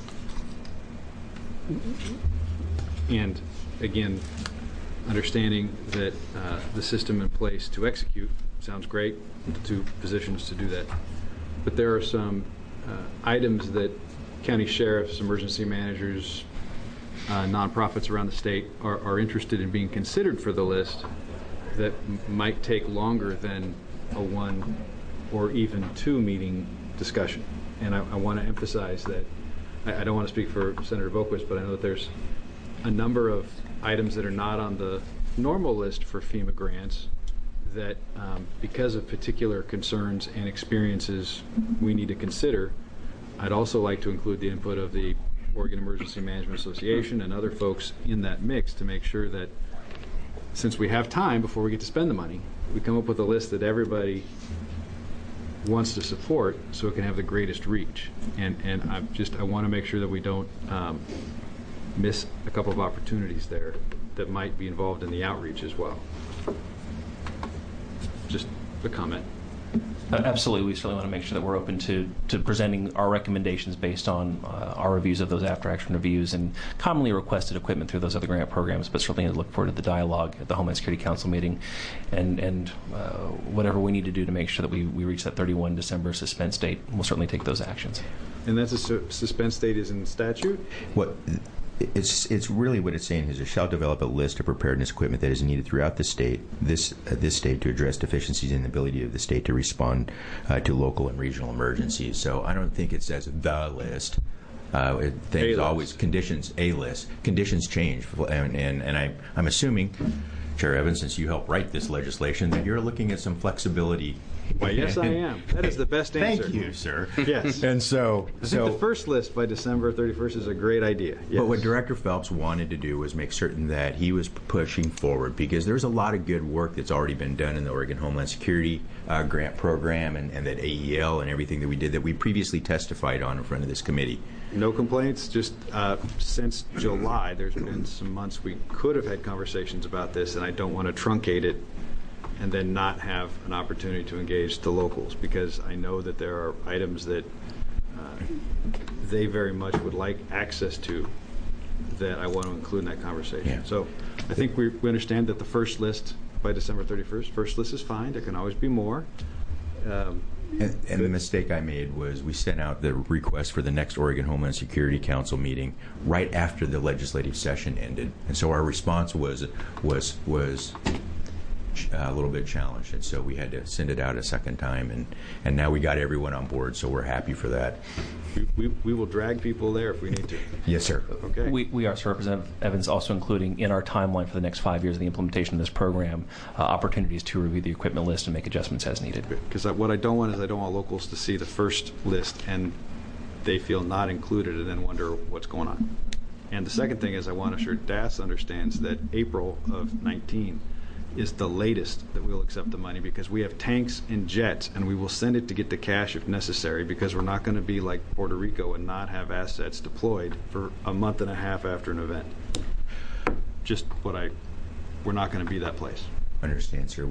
And again, understanding that the system in place to execute sounds great, the two positions to do that. But there are some items that county sheriffs, emergency managers, nonprofits around the state are interested in being considered for the list that might take longer than a one or even two meeting discussion. And I want to emphasize that I don't want to speak for Senator Boquist, but I know that there's a number of items that are not on the normal list for FEMA grants that because of particular concerns and experiences we need to consider. I'd also like to include the input of the Oregon Emergency Management Association and other folks in that mix to make sure that since we have time before we get to spend the money, we come up with a list that everybody wants to support so it can have the greatest reach. And I want to make sure that we don't miss a couple of opportunities there that might be involved in the outreach as well. Just a comment. Absolutely. We certainly want to make sure that we're open to presenting our recommendations based on our reviews of those after-action reviews and commonly requested equipment through those other grant programs, but certainly look forward to the dialogue at the Homeland Security Council meeting and whatever we need to do to make sure that we reach that 31 December suspense date. We'll certainly take those actions. And that's a suspense date is in statute? It's really what it's saying is it shall develop a list of preparedness equipment that is needed throughout the state, this state, to address deficiencies in the ability of the state to respond to local and regional emergencies. So I don't think it says the list. Things always conditions a list. Conditions change, and I'm assuming, Chair Evans, since you helped write this legislation, that you're looking at some flexibility. Why, yes, I am. That is the best answer. Thank you, sir. Yes. And so I think the first list by December 31st is a great idea. Yes. But what Director Phelps wanted to do was make certain that he was pushing forward, because there's a lot of good work that's already been done in the Oregon Homeland Security grant program and that AEL and everything that we did that we previously testified on in front of this committee. No complaints. Just since July, there's been some months we could have had conversations about this, and I don't want to truncate it and then not have an opportunity to engage the locals, because I know that there are items that they very much would like access to that I want to include in that conversation. Yeah. So I think we understand that the first list by December 31st, first list is fine. There can always be more. And the mistake I made was we sent out the request for the next Oregon Homeland Security Council meeting right after the legislative session ended, and so our response was a little bit challenged, and so we had to send it out a second time, and now we got everyone on board, so we're happy for that. We will drag people there if we need to. Yes, sir. Okay. We are, Sir Representative Evans, also including in our timeline for the next 5 years of the implementation of this program opportunities to review the equipment list and make adjustments as needed. Because what I don't want is I don't want locals to see the first list and they feel not included and then wonder what's going on. And the second thing is I want to assure DAS understands that April of 19 is the latest that we'll accept the money, because we have tanks and jets, and we will send it to get the cash if necessary, because we're not going to be like Puerto Rico and not have assets deployed for a month and a half after an event. We're not going to be that place. Understand, sir.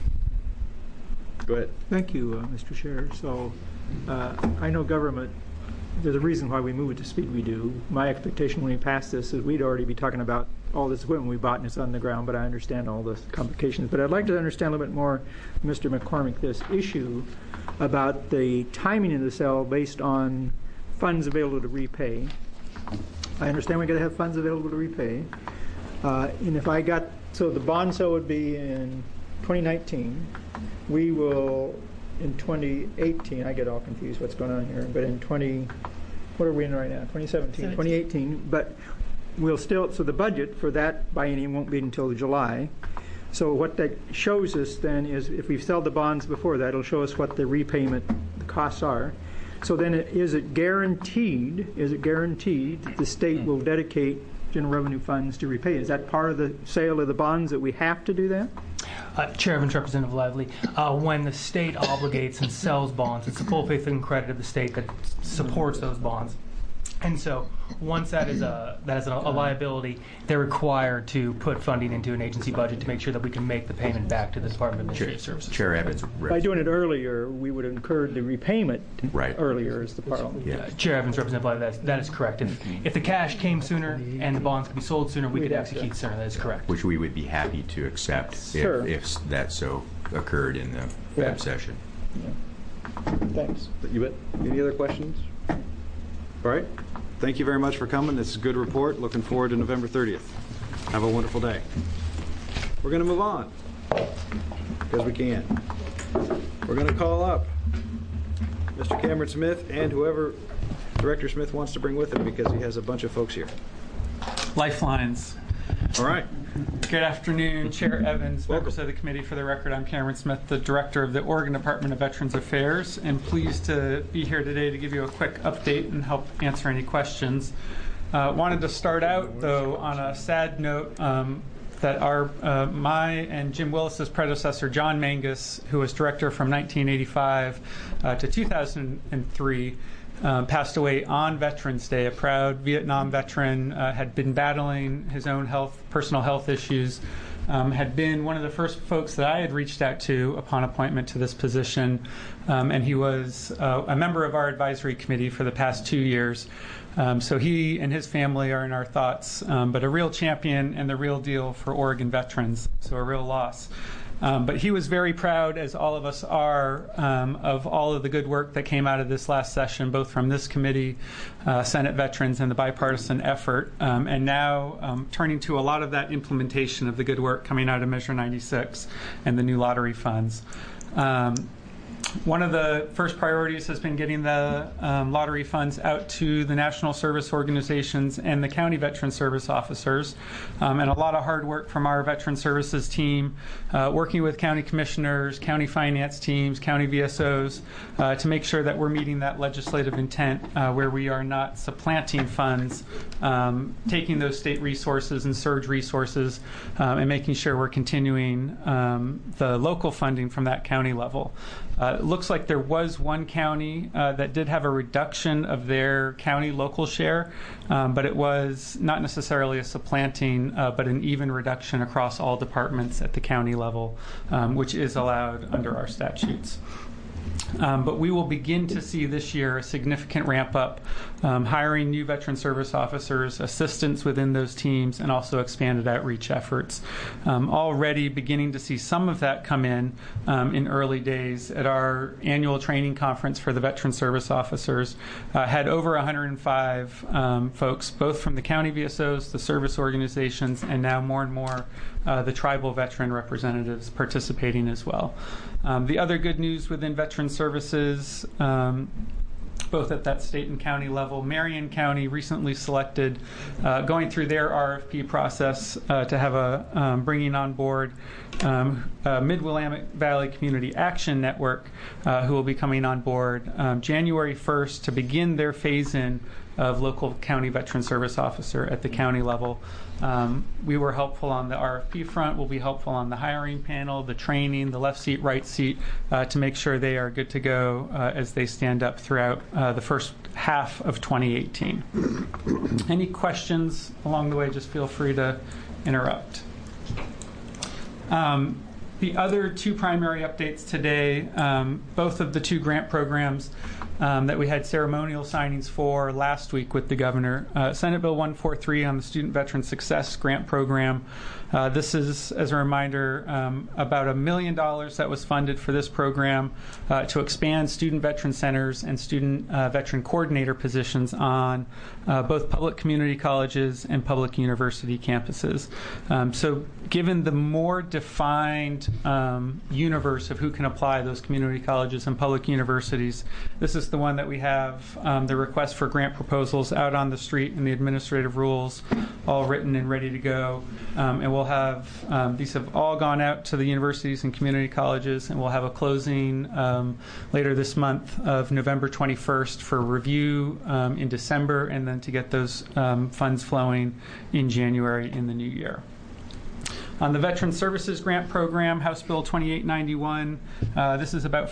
Go ahead. Thank you, Mr. Chair. So I know government, there's a reason why we move at the speed we do. My expectation when we pass this is we'd already be talking about all this equipment we bought and it's on the ground, but I understand all the complications. But I'd like to understand a little bit more, Mr. McCormick, this issue about the timing of the sale based on funds available to repay. I understand we got to have funds available to repay. And if I got, so the bond sale would be in 2019. We will, in 2018, I get all confused what's going on here, but in what are we in right now? 2017, 2018, but we'll still, so the budget for that biennium won't be until July. So what that shows us then is if we sell the bonds before that, it'll show us what the repayment, the costs are. So then is it guaranteed that the state will dedicate general revenue funds to repay? Is that part of the sale of the bonds that we have to do that? Chair Evans, Representative Lively, when the state obligates and sells bonds, it's the full faith and credit of the state that supports those bonds. And so once that is a liability, they're required to put funding into an agency budget to make sure that we can make the payment back to the Department of Administrative Services. Chair Evans. By doing it earlier, we would incur the repayment earlier as the Parliament. Chair Evans, Representative Lively, that is correct. If the cash came sooner and the bonds could be sold sooner, we could execute sooner. That is correct. Which we would be happy to accept if that so occurred in the Feb session. Thanks. You bet. Any other questions? All right. Thank you very much for coming. This is a good report. Looking forward to November 30th. Have a wonderful day. We're going to move on because we can. We're going to call up Mr. Cameron Smith and whoever Director Smith wants to bring with him, because he has a bunch of folks here. Lifelines. All right. Good afternoon, Chair Evans, members of the committee. For the record, I'm Cameron Smith, the Director of the Oregon Department of Veterans Affairs, and pleased to be here today to give you a quick update and help answer any questions. Wanted to start out, though, on a sad note that my and Jim Willis's predecessor, John Mangus, who was Director from 1985 to 2003, passed away on Veterans Day. A proud Vietnam veteran, had been battling his own personal health issues, had been one of the first folks that I had reached out to upon appointment to this position, and he was a member of our advisory committee for the past 2 years. So he and his family are in our thoughts, but a real champion and the real deal for Oregon veterans, so a real loss. But he was very proud, as all of us are, of all of the good work that came out of this last session, both from this committee, Senate Veterans, and the bipartisan effort, and now turning to a lot of that implementation of the good work coming out of Measure 96 and the new lottery funds. One of the first priorities has been getting the lottery funds out to the national service organizations and the county veteran service officers, and a lot of hard work from our veteran services team, working with county commissioners, county finance teams, county VSOs, to make sure that we're meeting that legislative intent where we are not supplanting funds, taking those state resources and surge resources, and making sure we're continuing the local funding from that county level. It looks like there was one county that did have a reduction of their county local share, but it was not necessarily a supplanting, but an even reduction across all departments at the county level, which is allowed under our statutes. But we will begin to see this year a significant ramp up, hiring new veteran service officers, assistants within those teams, and also expanded outreach efforts. Already beginning to see some of that come in early days. At our annual training conference for the veteran service officers, had over 105 folks, both from the county VSOs, the service organizations, and now more and more the tribal veteran representatives participating as well. The other good news within veteran services, both at that state and county level, Marion County recently selected, going through their RFP process, to have bringing on board Mid-Willamette Valley Community Action Network, who will be coming on board January 1st to begin their phase-in of local county veteran service officer at the county level. We were helpful on the RFP front. We'll be helpful on the hiring panel, the training, the left seat, right seat, to make sure they are good to go as they stand up throughout the first half of 2018. Any questions along the way, just feel free to interrupt. The other two primary updates today, both of the two grant programs that we had ceremonial signings for last week with the governor. Senate Bill 143 on the Student Veteran Success Grant Program. This is, as a reminder, about $1 million that was funded for this program to expand student veteran centers and student veteran coordinator positions on both public community colleges and public university campuses. So given the more defined universe of who can apply, those community colleges and public universities, this is the one that we have the request for grant proposals out on the street and the administrative rules all written and ready to go. And we'll have, these have all gone out to the universities and community colleges, and we'll have a closing later this month of November 21st for review in December, and then to get those funds flowing in January in the new year. On the Veteran Services Grant Program, House Bill 2891, this is about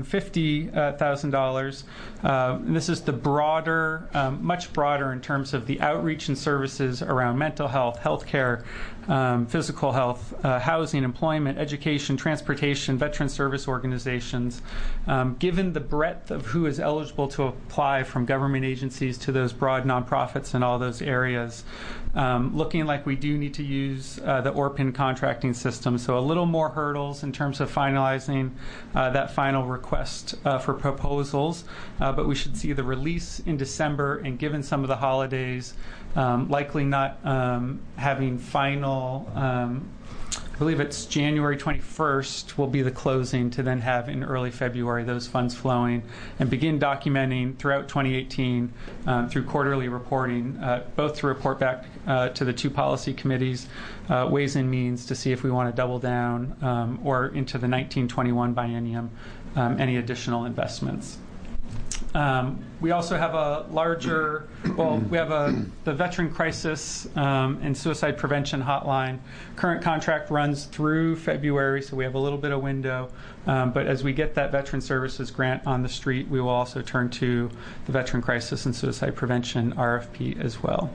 $550,000. This is the broader, much broader in terms of the outreach and services around mental health, healthcare, physical health, housing, employment, education, transportation, veteran service organizations. Given the breadth of who is eligible to apply from government agencies to those broad nonprofits in all those areas, looking like we do need to use the ORPN contracting system. So a little more hurdles in terms of finalizing that final request for proposals, but we should see the release in December, and given some of the holidays, likely not having final, I believe it's January 21st will be the closing, to then have in early February those funds flowing and begin documenting throughout 2018 through quarterly reporting, both to report back to the two policy committees, Ways and Means, to see if we want to double down or into the 1921 biennium any additional investments. We also have a larger, we have the Veteran Crisis and Suicide Prevention Hotline. Current contract runs through February, so we have a little bit of window. But as we get that Veteran Services grant on the street, we will also turn to the Veteran Crisis and Suicide Prevention RFP as well.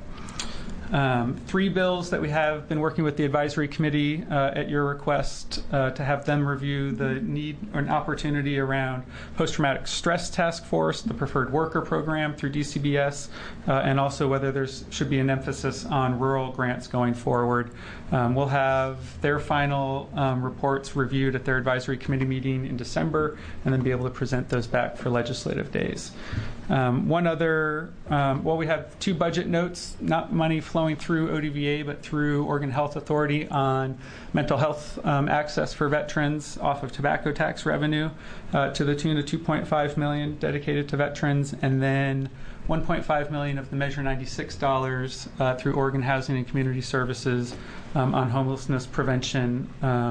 3 bills that we have been working with the advisory committee at your request to have them review the need or an opportunity around post-traumatic stress task force, the preferred worker program through DCBS, and also whether there should be an emphasis on rural grants going forward. We'll have their final reports reviewed at their advisory committee meeting in December, and then be able to present those back for legislative days. One other, we have 2 budget notes, not money flowing through ODVA, but through Oregon Health Authority on mental health access for veterans off of tobacco tax revenue to the tune of $2.5 million dedicated to veterans, and then $1.5 million of the Measure 96 dollars through Oregon Housing and Community Services on homelessness prevention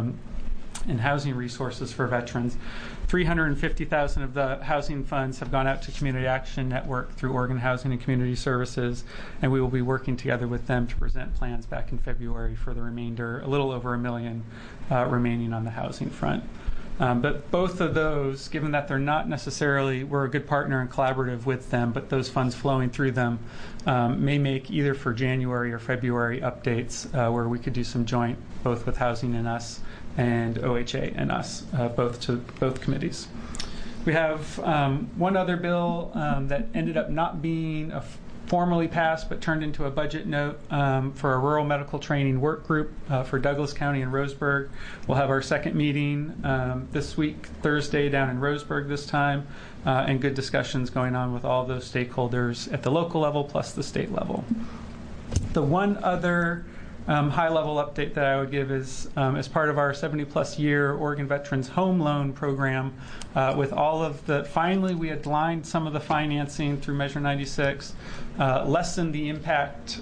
and housing resources for veterans. $350,000 of the housing funds have gone out to Community Action Network through Oregon Housing and Community Services, and we will be working together with them to present plans back in February for the remainder, a little over $1 million remaining on the housing front. But both of those, given that they're not necessarily, we're a good partner and collaborative with them, but those funds flowing through them may make either for January or February updates where we could do some joint, both with Housing and us and OHA and us, both committees. We have one other bill that ended up not being formally passed, but turned into a budget note for a rural medical training work group for Douglas County and Roseburg. We'll have our second meeting this week, Thursday, down in Roseburg this time, and good discussions going on with all those stakeholders at the local level plus the state level. The one other high-level update that I would give is as part of our 70-plus year Oregon Veterans Home Loan Program, with all of the, finally we had lined some of the financing through Measure 96, lessened the impact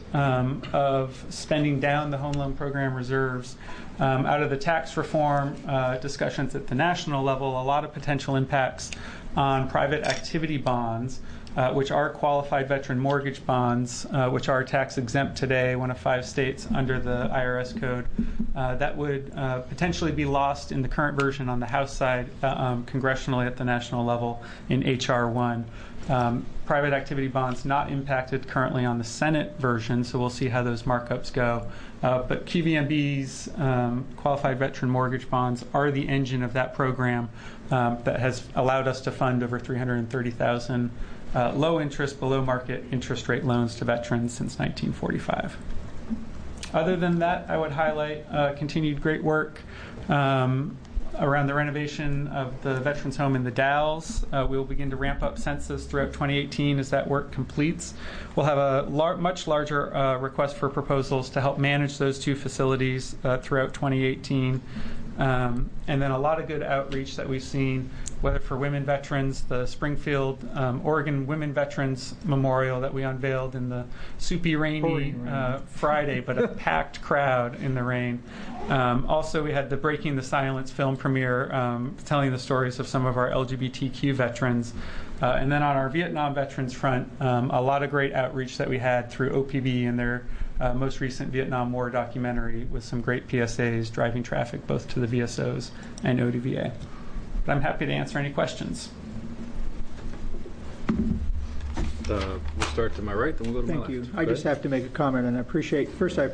of spending down the home loan program reserves. Out of the tax reform discussions at the national level, a lot of potential impacts on private activity bonds. which are qualified veteran mortgage bonds, which are tax exempt today, one of 5 states under the IRS code. That would potentially be lost in the current version on the House side, congressionally at the national level in H.R. 1. Private activity bonds not impacted currently on the Senate version, so we'll see how those markups go. But QVMB's qualified veteran mortgage bonds are the engine of that program that has allowed us to fund over 330,000 low interest, below market interest rate loans to veterans since 1945. Other than that, I would highlight continued great work around the renovation of the Veterans Home in the Dalles. We will begin to ramp up census throughout 2018 as that work completes. We'll have a much larger request for proposals to help manage those 2 facilities throughout 2018. And then a lot of good outreach that we've seen, whether for women veterans, the Springfield, Oregon Women Veterans Memorial that we unveiled in the soupy, rainy Friday, but a packed crowd in the rain. Also, we had the Breaking the Silence film premiere, telling the stories of some of our LGBTQ veterans. And then on our Vietnam veterans front, a lot of great outreach that we had through OPB and their most recent Vietnam War documentary with some great PSAs driving traffic both to the VSOs and ODVA. But I'm happy to answer any questions. We'll start to my right, then we'll go to my left. Thank you. I just have to make a comment, and I appreciate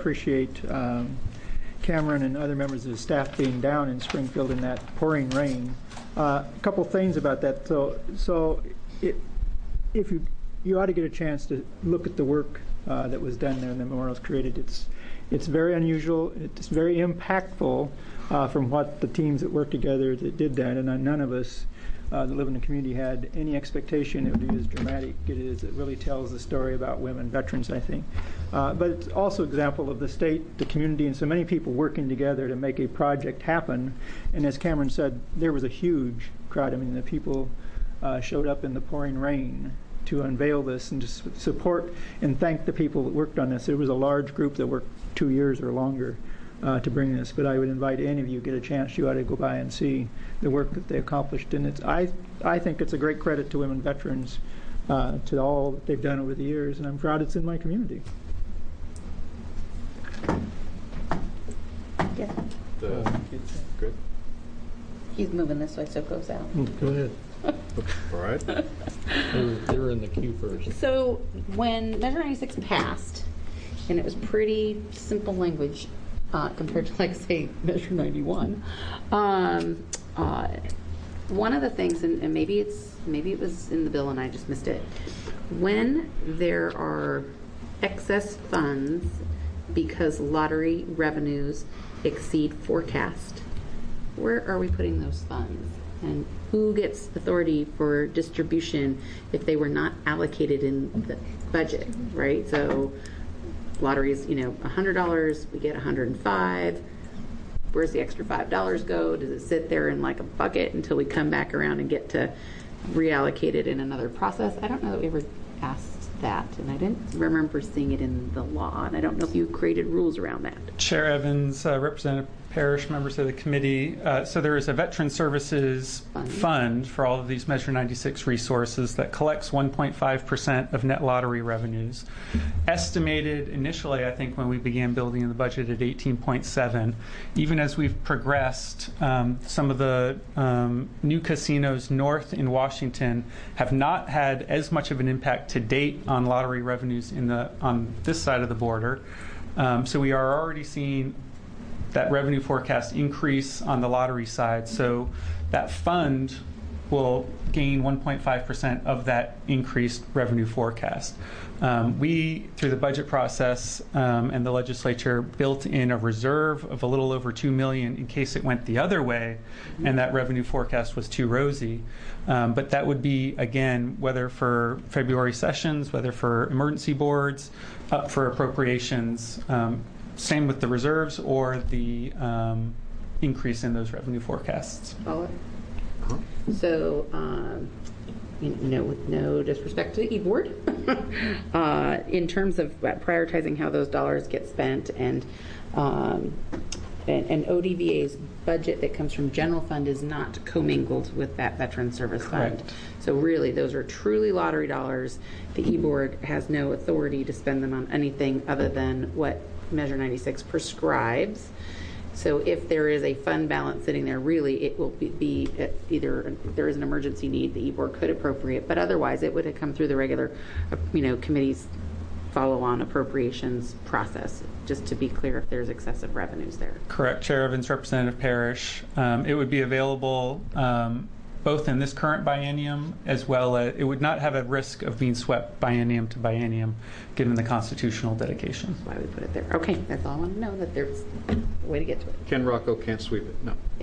Cameron and other members of the staff being down in Springfield in that pouring rain. A couple things about that. So if you ought to get a chance to look at the work that was done there and the memorials created. It's very unusual. It's very impactful from what the teams that worked together that did that, and none of us that live in the community had any expectation it would be as dramatic it is. It really tells the story about women veterans, I think. But it's also an example of the state, the community, and so many people working together to make a project happen. And as Cameron said, there was a huge crowd. I mean, the people showed up in the pouring rain to unveil this and to support and thank the people that worked on this. There was a large group that worked 2 years or longer to bring this, but I would invite any of you get a chance, you ought to go by and see the work that they accomplished. And I think it's a great credit to women veterans, to all that they've done over the years, and I'm proud it's in my community. Yeah. Good. He's moving this way, so it goes out. Go ahead. All right. They're in the queue first. So when Measure 96 passed, and it was pretty simple language compared to, like, say, Measure 91, one of the things, and maybe it was in the bill and I just missed it, when there are excess funds because lottery revenues exceed forecast, where are we putting those funds? And who gets authority for distribution if they were not allocated in the budget, right? So lotteries, $100, we get $105. Where's the extra $5 go? Does it sit there in like a bucket until we come back around and get to reallocate it in another process? I don't know that we ever asked that, and I didn't remember seeing it in the law, and I don't know if you created rules around that. Chair Evans, Representative Parrish, members of the committee. So there is a Veteran Services Fund for all of these Measure 96 resources that collects 1.5% of net lottery revenues. Estimated initially, I think, when we began building the budget at 18.7. Even as we've progressed, some of the new casinos north in Washington have not had as much of an impact to date on lottery revenues on this side of the border. So we are already seeing that revenue forecast increase on the lottery side. So that fund will gain 1.5% of that increased revenue forecast. We, through the budget process and the legislature, built in a reserve of a little over $2 million in case it went the other way and that revenue forecast was too rosy. But that would be, again, whether for February sessions, whether for emergency boards, up for appropriations. Same with the reserves or the increase in those revenue forecasts. So, with no disrespect to the E-Board, in terms of prioritizing how those dollars get spent and and ODVA's budget that comes from general fund is not commingled with that veteran service fund. Correct. So really, those are truly lottery dollars. The e-board has no authority to spend them on anything other than what Measure 96 prescribes. So if there is a fund balance sitting there, really it will be either if there is an emergency need, the e-board could appropriate, but otherwise it would have come through the regular, committee's follow-on appropriations process, just to be clear if there's excessive revenues there. Correct, Chair Evans, Representative Parrish. It would be available both in this current biennium as well as it would not have a risk of being swept biennium to biennium given the constitutional dedication. That's why we put it there. Okay, that's all I want to know, that there's a way to get to it. Ken Rocco can't sweep it. No. Yeah.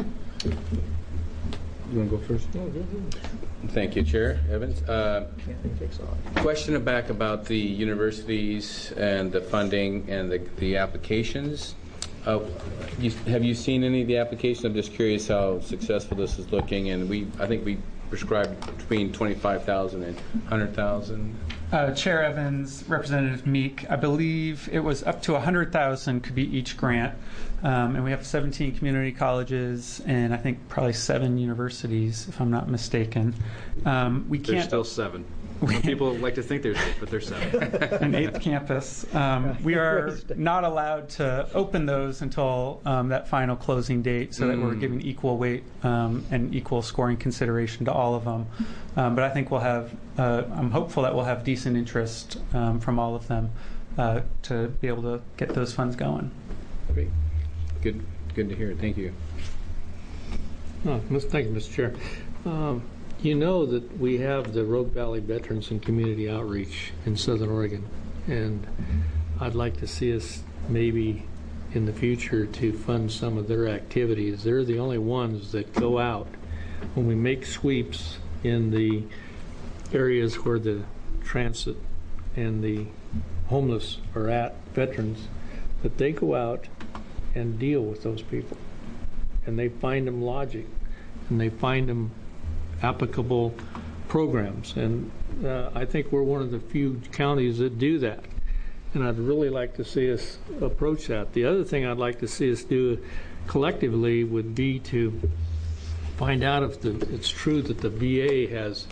You want to go first? Thank you, Chair Evans. Question back about the universities and the funding and the applications. Have you seen any of the applications? I'm just curious how successful this is looking. And I think we prescribed between 25,000 and 100,000. Chair Evans, Representative Meek, I believe it was up to 100,000 could be each grant. And we have 17 community colleges and I think probably 7 universities, if I'm not mistaken. There's still 7. Some people like to think there's 8, but there's 7. An 8th campus. We are not allowed to open those until that final closing date so that we're giving equal weight and equal scoring consideration to all of them. But I think we'll have, I'm hopeful that we'll have decent interest from all of them to be able to get those funds going. Great. Good to hear. Thank you. Thank you, Mr. Chair. You know that we have the Rogue Valley Veterans and Community Outreach in Southern Oregon, and I'd like to see us maybe in the future to fund some of their activities. They're the only ones that go out when we make sweeps in the areas where the transit and the homeless are at, veterans, that they go out and deal with those people, and they find them logic, and they find them applicable programs, and I think we're one of the few counties that do that, and I'd really like to see us approach that. The other thing I'd like to see us do collectively would be to find out if it's true that the VA has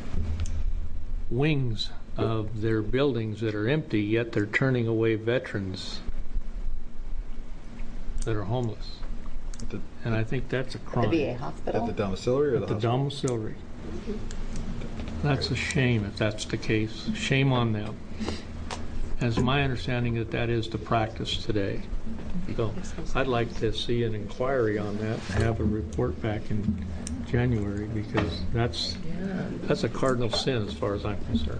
wings of their buildings that are empty, yet they're turning away veterans that are homeless. And I think that's a crime. The VA hospital? At the domiciliary or the hospital? Domiciliary. That's a shame if that's the case. Shame on them. As my understanding that is the practice today. So I'd like to see an inquiry on that and have a report back in January, because that's a cardinal sin as far as I'm concerned.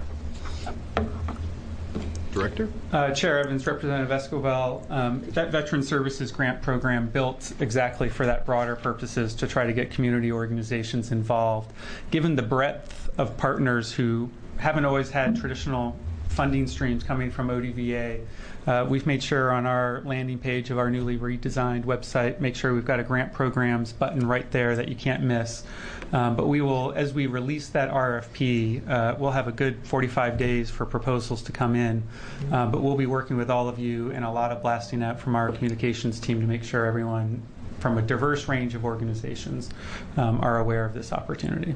Director? Chair Evans, Representative Escobar, that Veteran Services Grant Program built exactly for that broader purposes to try to get community organizations involved. Given the breadth of partners who haven't always had traditional funding streams coming from ODVA, we've made sure on our landing page of our newly redesigned website, make sure we've got a grant programs button right there that you can't miss. But we will, as we release that RFP, we'll have a good 45 days for proposals to come in. But we'll be working with all of you and a lot of blasting out from our communications team to make sure everyone from a diverse range of organizations are aware of this opportunity.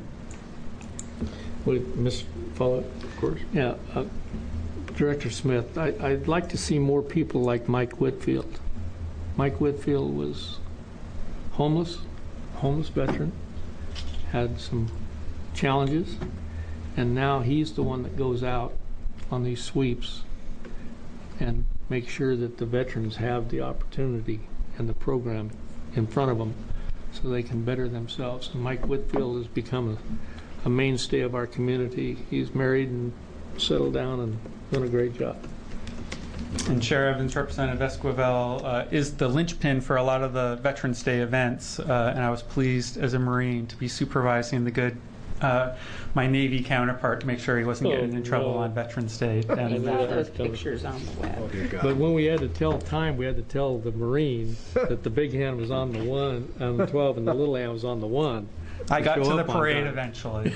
Ms. Follett? Of course. Yeah. Director Smith, I'd like to see more people like Mike Whitfield. Mike Whitfield was homeless veteran, had some challenges, and now he's the one that goes out on these sweeps and makes sure that the veterans have the opportunity and the program in front of them so they can better themselves. And Mike Whitfield has become a mainstay of our community. He's married and settled down and done a great job. And Chair Evans, Representative Esquivel is the linchpin for a lot of the Veterans Day events, and I was pleased as a Marine to be supervising the good my Navy counterpart to make sure he wasn't getting in trouble on Veterans Day. I saw those pictures on the web. But when we had to tell time, we had to tell the Marine that the big hand was on the 1, on the 12, and the little hand was on the 1. I got to the parade eventually.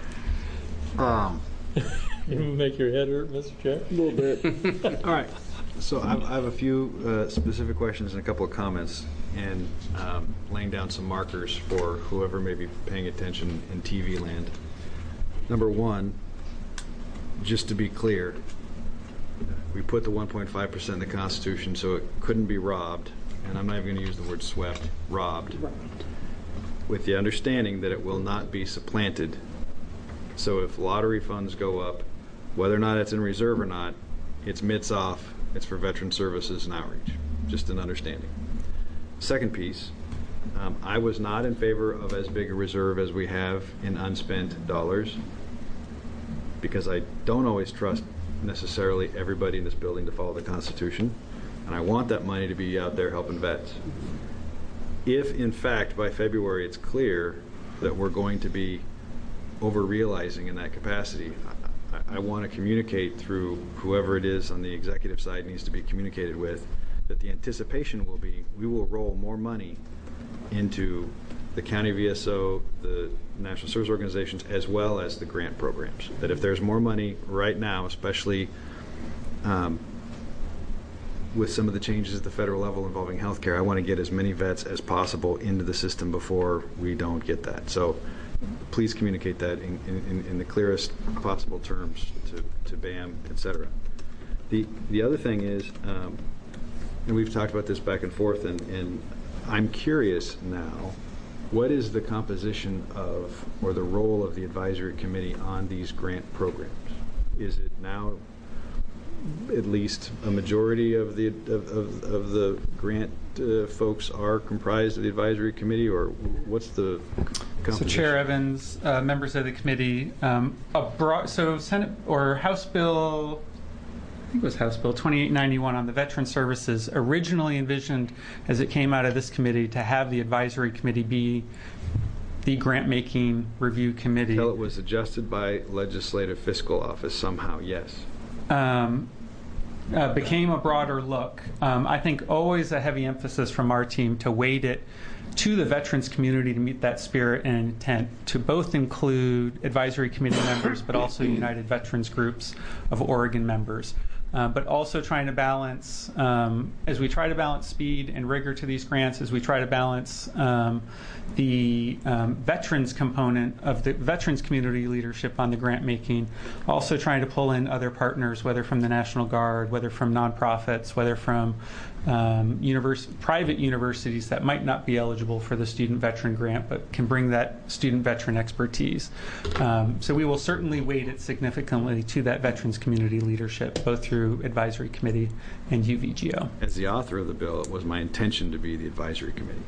You make your head hurt, Mr. Chair? A little bit. All right. So I have a few specific questions and a couple of comments, and laying down some markers for whoever may be paying attention in TV land. Number one, just to be clear, we put the 1.5% in the Constitution so it couldn't be robbed, and I'm not even going to use the word swept, robbed, with the understanding that it will not be supplanted. So if lottery funds go up, whether or not it's in reserve or not, it's MITS off, it's for veteran services and outreach. Just an understanding. Second piece, I was not in favor of as big a reserve as we have in unspent dollars, because I don't always trust necessarily everybody in this building to follow the Constitution, and I want that money to be out there helping vets. If, in fact, by February it's clear that we're going to be over-realizing in that capacity, I want to communicate through whoever it is on the executive side needs to be communicated with, that the anticipation will be we will roll more money into the county VSO, the National Service Organizations, as well as the grant programs. That if there's more money right now, especially with some of the changes at the federal level involving healthcare, I want to get as many vets as possible into the system before we don't get that. So please communicate that in the clearest possible terms to BAM, et cetera. The other thing is, and we've talked about this back and forth, and I'm curious now, what is the composition of, or the role of the advisory committee on these grant programs? Is it now at least a majority of the grant folks are comprised of the advisory committee, or what's the composition? So Chair Evans, members of the committee, so Senate or House Bill, I think it was House Bill 2891 on the Veteran Services, originally envisioned as it came out of this committee to have the advisory committee be the grant-making review committee. Until it was adjusted by Legislative Fiscal Office somehow, yes. Became a broader look. I think always a heavy emphasis from our team to weight it to the veterans community to meet that spirit and intent, to both include advisory committee members but also United Veterans Groups of Oregon members. But also trying to balance, as we try to balance speed and rigor to these grants, as we try to balance the veterans component of the veterans community leadership on the grant making, also trying to pull in other partners, whether from the National Guard, whether from nonprofits, whether from private universities that might not be eligible for the student veteran grant but can bring that student veteran expertise. So we will certainly weight it significantly to that veterans community leadership, both through advisory committee and UVGO. As the author of the bill, it was my intention to be the advisory committee.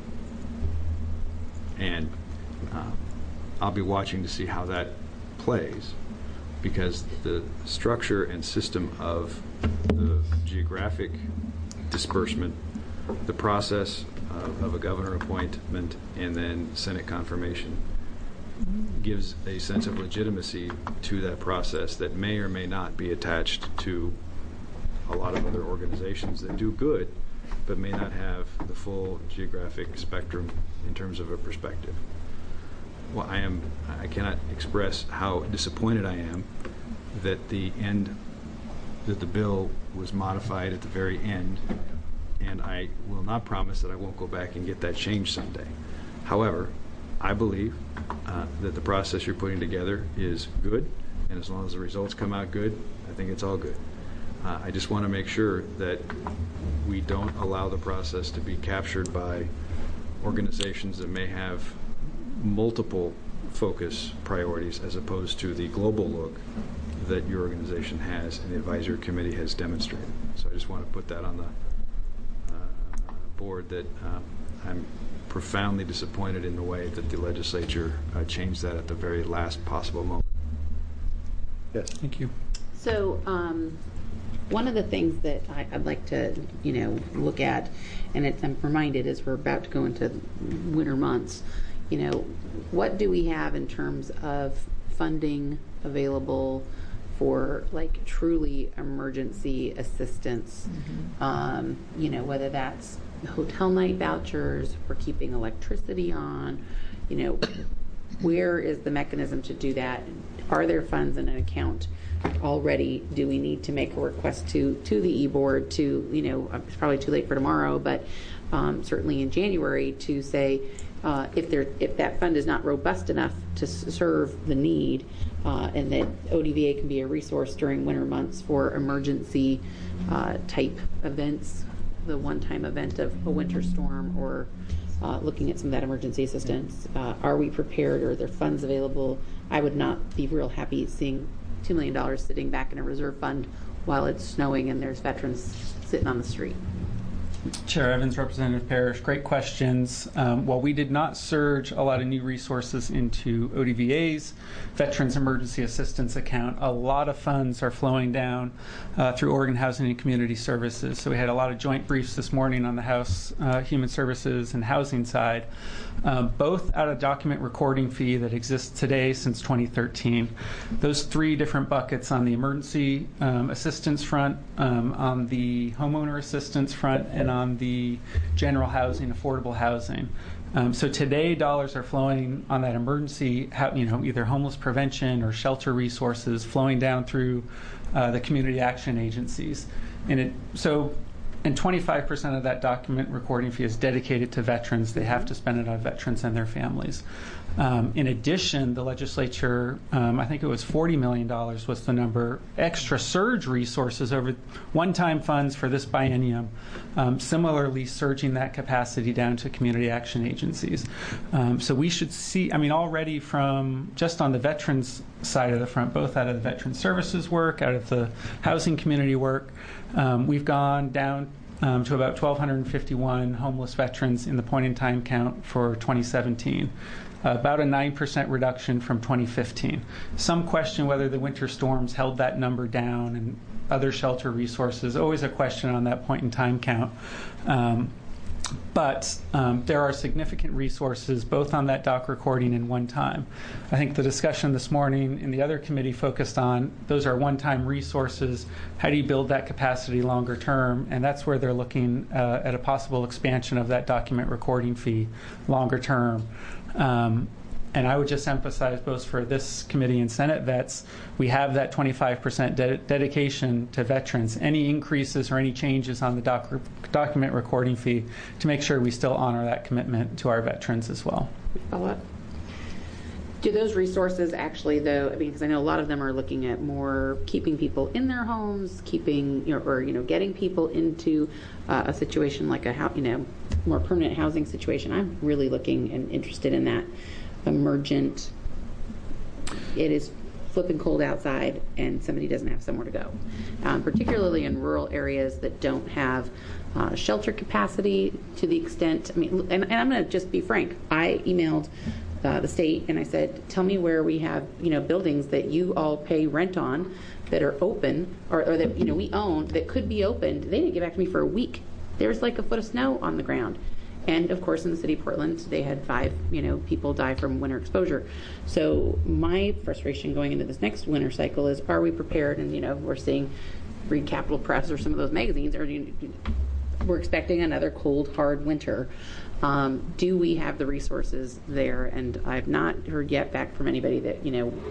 And I'll be watching to see how that plays, because the structure and system of the geographic disbursement, the process of a governor appointment, and then Senate confirmation gives a sense of legitimacy to that process that may or may not be attached to a lot of other organizations that do good but may not have the full geographic spectrum in terms of a perspective. Well, I cannot express how disappointed I am that the bill was modified at the very end, and I will not promise that I won't go back and get that changed someday. However, I believe that the process you're putting together is good, and as long as the results come out good, I think it's all good. I just want to make sure that we don't allow the process to be captured by organizations that may have multiple focus priorities as opposed to the global look that your organization has and the advisory committee has demonstrated. So I just want to put that on the board that I'm profoundly disappointed in the way that the legislature changed that at the very last possible moment. Yes. Thank you. So one of the things that I'd like to, look at, and I'm reminded as we're about to go into winter months, what do we have in terms of funding available for like truly emergency assistance? Whether that's hotel night vouchers for keeping electricity on, Where is the mechanism to do that? Are there funds in an account already? Do we need to make a request to the e-board to, it's probably too late for tomorrow, but certainly in January to say if that fund is not robust enough to serve the need, and that ODVA can be a resource during winter months for emergency type events, the one-time event of a winter storm, or looking at some of that emergency assistance. Are we prepared? Are there funds available? I would not be real happy seeing $2 million sitting back in a reserve fund while it's snowing and there's veterans sitting on the street. Chair Evans, Representative Parrish, great questions. While we did not surge a lot of new resources into ODVA's Veterans Emergency Assistance account, a lot of funds are flowing down through Oregon Housing and Community Services. So we had a lot of joint briefs this morning on the House Human Services and Housing side, both out of document recording fee that exists today since 2013. Those three different buckets on the emergency assistance front, on the homeowner assistance front, and on the general housing, affordable housing. So today, dollars are flowing on that emergency, either homeless prevention or shelter resources flowing down through the community action agencies. And 25% of that document recording fee is dedicated to veterans. They have to spend it on veterans and their families. In addition, the legislature, I think it was $40 million was the number, extra surge resources over one-time funds for this biennium, similarly surging that capacity down to community action agencies. So we should see, already from just on the veterans side of the front, both out of the veteran services work, out of the housing community work, we've gone down to about 1,251 homeless veterans in the point-in-time count for 2017. About a 9% reduction from 2015. Some question whether the winter storms held that number down and other shelter resources. Always a question on that point-in-time count. But there are significant resources both on that doc recording and one time. I think the discussion this morning in the other committee focused on those are one-time resources. How do you build that capacity longer term? And that's where they're looking at a possible expansion of that document recording fee longer term. And I would just emphasize both for this committee and Senate vets, we have that 25% dedication to veterans. Any increases or any changes on the document recording fee to make sure we still honor that commitment to our veterans as well. Follow up. Do those resources actually, though, because I know a lot of them are looking at more keeping people in their homes, getting people into a situation like more permanent housing situation. I'm really looking and interested in that emergent. It is flipping cold outside and somebody doesn't have somewhere to go, particularly in rural areas that don't have shelter capacity to the extent. And I'm going to just be frank. I emailed the state and I said, tell me where we have buildings that you all pay rent on that are open or that we own that could be opened. They didn't get back to me for a week. There's like a foot of snow on the ground. And of course, in the city of Portland, they had 5 people die from winter exposure. So my frustration going into this next winter cycle is, are we prepared? And we're seeing, read Capital Press or some of those magazines, we're expecting another cold, hard winter. Do we have the resources there? And I've not heard yet back from anybody that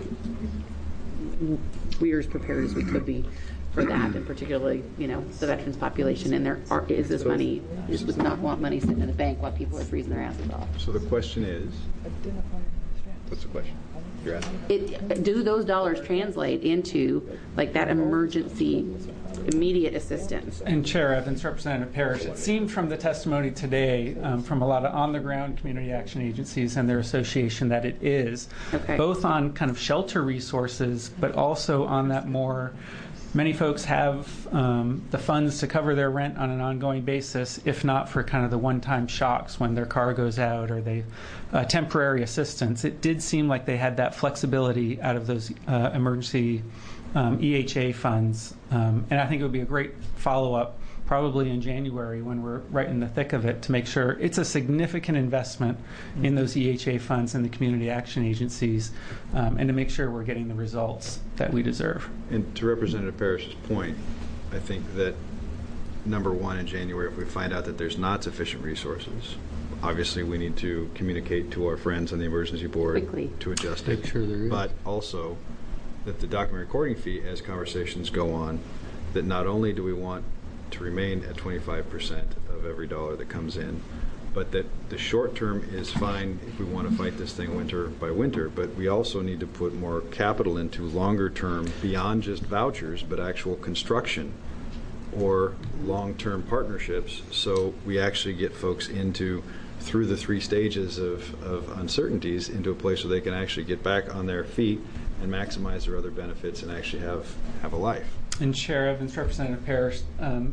we're as prepared as we could be for that, and particularly, the veterans population. And is this money, just would not want money sitting in the bank while people are freezing their asses off. So the question is, what's the question you're asking? Do those dollars translate into like that emergency immediate assistance? And Chair Evans, Representative Parrish, it seemed from the testimony today from a lot of on-the-ground community action agencies and their association that it is, both on kind of shelter resources, but also on that more. Many folks have the funds to cover their rent on an ongoing basis, if not for kind of the one-time shocks when their car goes out or they temporary assistance. It did seem like they had that flexibility out of those emergency EHA funds. And I think it would be a great follow-up probably in January when we're right in the thick of it to make sure it's a significant investment in those EHA funds and the community action agencies and to make sure we're getting the results that we deserve. And to Representative Parrish's point, I think that number one in January, if we find out that there's not sufficient resources, Obviously, we need to communicate to our friends on the emergency board Quickly. to adjust Make it. sure there is. But also that the document recording fee, as conversations go on, that not only do we want to remain at 25% of every dollar that comes in, but that the short term is fine if we want to fight this thing winter by winter, but we also need to put more capital into longer term beyond just vouchers, but actual construction or long-term partnerships, so we actually get folks into through the 3 stages of uncertainties into a place where they can actually get back on their feet and maximize their other benefits and actually have a life. And Chair Evans, Representative Parrish,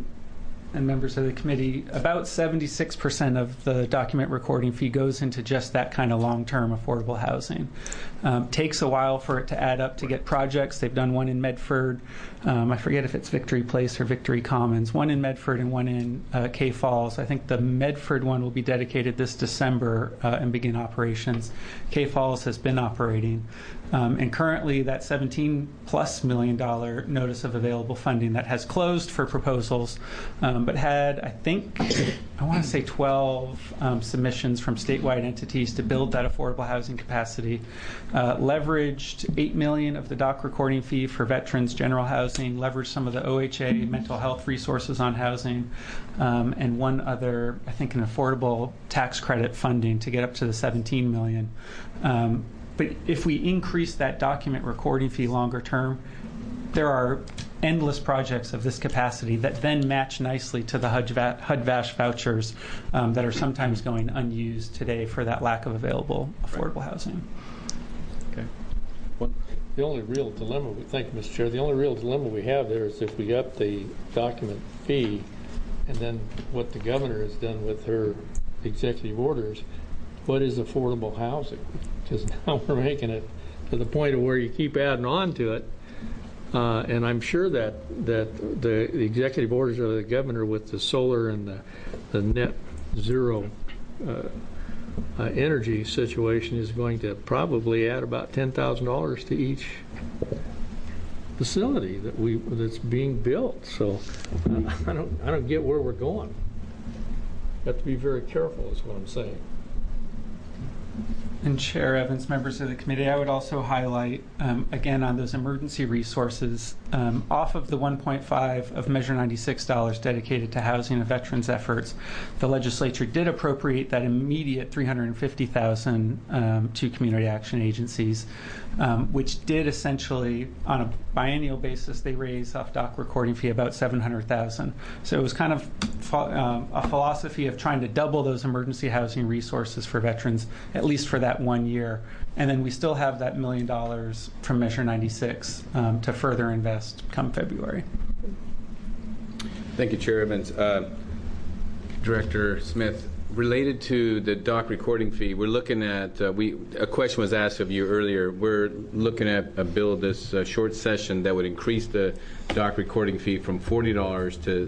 and members of the committee, about 76% of the document recording fee goes into just that kind of long-term affordable housing. Takes a while for it to add up to get projects. They've done one in Medford. I forget if it's Victory Place or Victory Commons. One in Medford and one in K Falls. I think the Medford one will be dedicated this December and begin operations. K Falls has been operating. And currently that $17+ million notice of available funding that has closed for proposals, but had, I think, I want to say 12 submissions from statewide entities to build that affordable housing capacity. Leveraged $8 million of the doc recording fee for veterans general housing, leveraged some of the OHA mental health resources on housing, and one other, I think, an affordable tax credit funding to get up to the $17 million. But if we increase that document recording fee longer term, there are endless projects of this capacity that then match nicely to the HUD-VASH vouchers that are sometimes going unused today for that lack of available affordable housing. Okay. The only real dilemma, thank you, Mr. Chair, the only real dilemma we have there is if we up the document fee and then what the governor has done with her executive orders, what is affordable housing? Because now we're making it to the point of where you keep adding on to it. And I'm sure that the executive orders of the governor with the solar and the net zero energy situation is going to probably add about $10,000 to each facility that's being built. So I don't get where we're going. You have to be very careful, is what I'm saying. And Chair Evans, members of the committee, I would also highlight, again, on those emergency resources, off of the 1.5 of Measure 96 dollars dedicated to housing and veterans efforts, the legislature did appropriate that immediate $350,000 to community action agencies, which did essentially, on a biennial basis, they raised off doc recording fee about $700,000. So it was kind of a philosophy of trying to double those emergency housing resources for veterans, at least for that 1 year. And then we still have that $1 million from Measure 96 to further invest come February. Thank you, Chair Evans. Director Smith, related to the doc recording fee, we're looking at, a question was asked of you earlier. We're looking at a bill this short session that would increase the doc recording fee from $40 to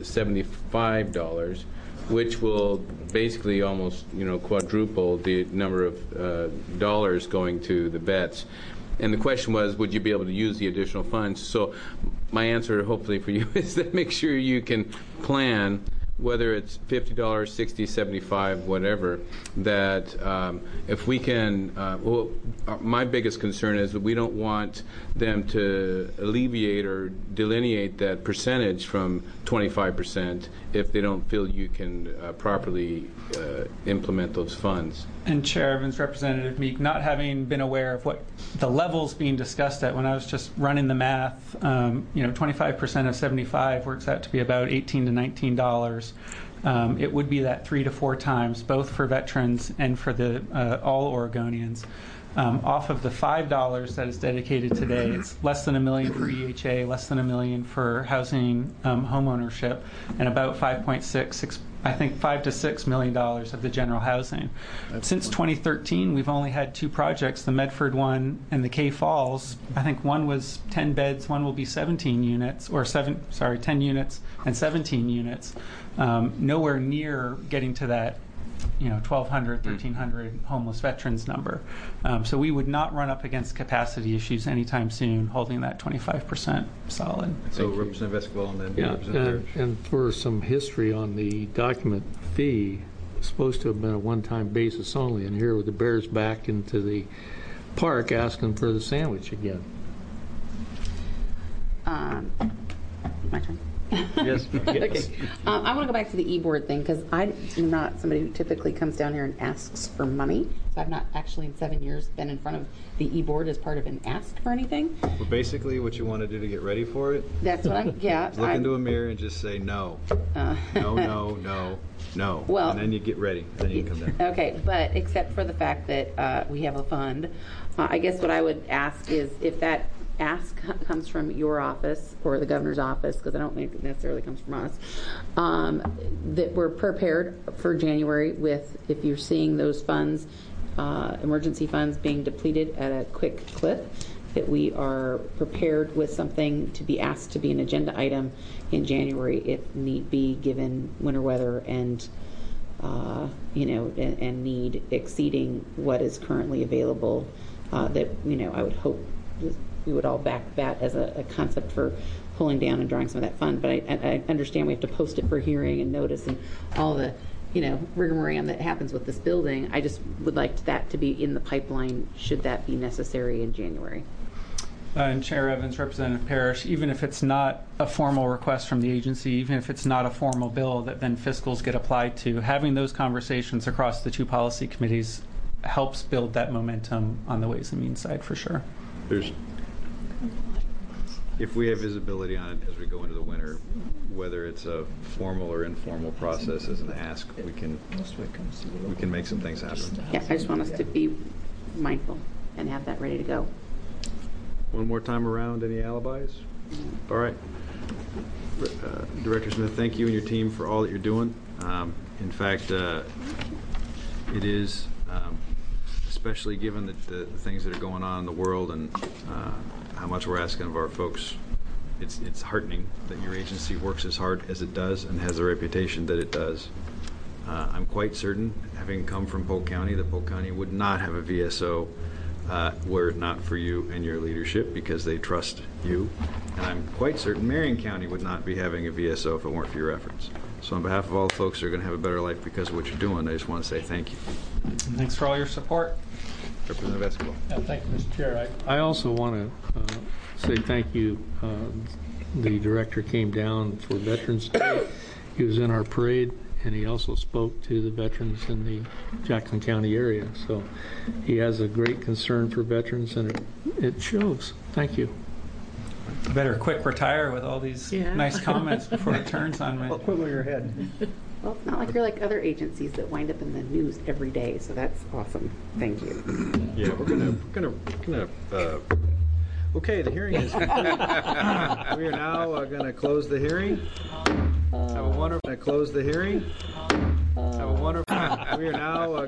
$75, which will basically almost, quadruple the number of dollars going to the vets. And the question was, would you be able to use the additional funds? So my answer, hopefully for you, is that make sure you can plan, whether it's $50, $60, $75, whatever, that if we can, my biggest concern is that we don't want them to alleviate or delineate that percentage from 25% if they don't feel you can properly implement those funds. And Chair Evans, Representative Meek, not having been aware of what the levels being discussed at when I was just running the math, 25% of 75 works out to be about $18 to $19. It would be that 3 to 4 times, both for veterans and for the all Oregonians. Off of the $5 that is dedicated today, it's less than $1 million for EHA, less than $1 million for housing homeownership, and about $5 to $6 million of the general housing. Since 2013, we've only had 2 projects, the Medford one and the K Falls. I think one was 10 beds, one will be 17 units, 10 units and 17 units. Nowhere near getting to that 1,200, 1,300 homeless veterans number. So we would not run up against capacity issues anytime soon, holding that 25% solid. So Representative Esquivel and then Representative. And for some history on the document fee, supposed to have been a one-time basis only, and here with the Bears back into the park asking for the sandwich again. My turn. Yes. Okay. I want to go back to the e-board thing because I'm not somebody who typically comes down here and asks for money. So I've not actually in 7 years been in front of the e-board as part of an ask for anything. Well, basically, what you want to do to get ready for it, That's what I'm, yeah. look into a mirror and just say no. No. Well- and then you get ready. Then you can come down. Okay, but except for the fact that we have a fund, I guess what I would ask is if that ask comes from your office or the governor's office, because I don't think it necessarily comes from us, that we're prepared for January with, if you're seeing those funds, emergency funds being depleted at a quick clip, that we are prepared with something to be asked to be an agenda item in January if need be, given winter weather and and need exceeding what is currently available. That I would hope we would all back that as a concept for pulling down and drawing some of that fund. But I understand we have to post it for hearing and notice and all the rigmarole that happens with this building. I just would like that to be in the pipeline should that be necessary in January. And Chair Evans, Representative Parrish, even if it's not a formal request from the agency, even if it's not a formal bill that then fiscals get applied to, having those conversations across the two policy committees helps build that momentum on the Ways and Means side for sure. If we have visibility on it as we go into the winter, whether it's a formal or informal process as an ask, we can make some things happen. Yeah, I just want us to be mindful and have that ready to go. One more time around, any alibis? All right. Director Smith, thank you and your team for all that you're doing. In fact, it is, especially given the things that are going on in the world and how much we're asking of our folks, it's heartening that your agency works as hard as it does and has the reputation that it does. I'm quite certain, having come from Polk County, that Polk County would not have a VSO were it not for you and your leadership, because they trust you. And I'm quite certain Marion County would not be having a VSO if it weren't for your efforts. So on behalf of all the folks who are going to have a better life because of what you're doing, I just want to say thank you. Thanks for all your support. Representative Escobar. Yeah, thank you, Mr. Chair. I also want to say thank you. The director came down for Veterans Day. He was in our parade, and he also spoke to the veterans in the Jackson County area. So he has a great concern for veterans, and it shows. Thank you. Better quick retire with all these nice comments before it turns on me. Well, quiver your head. Well, it's not like you're like other agencies that wind up in the news every day, so that's awesome. Thank you. Yeah, we're gonna. Okay, the hearing is. We are now going to close the hearing. Have a wonderful. Close the hearing. Have a wonderful. We are now.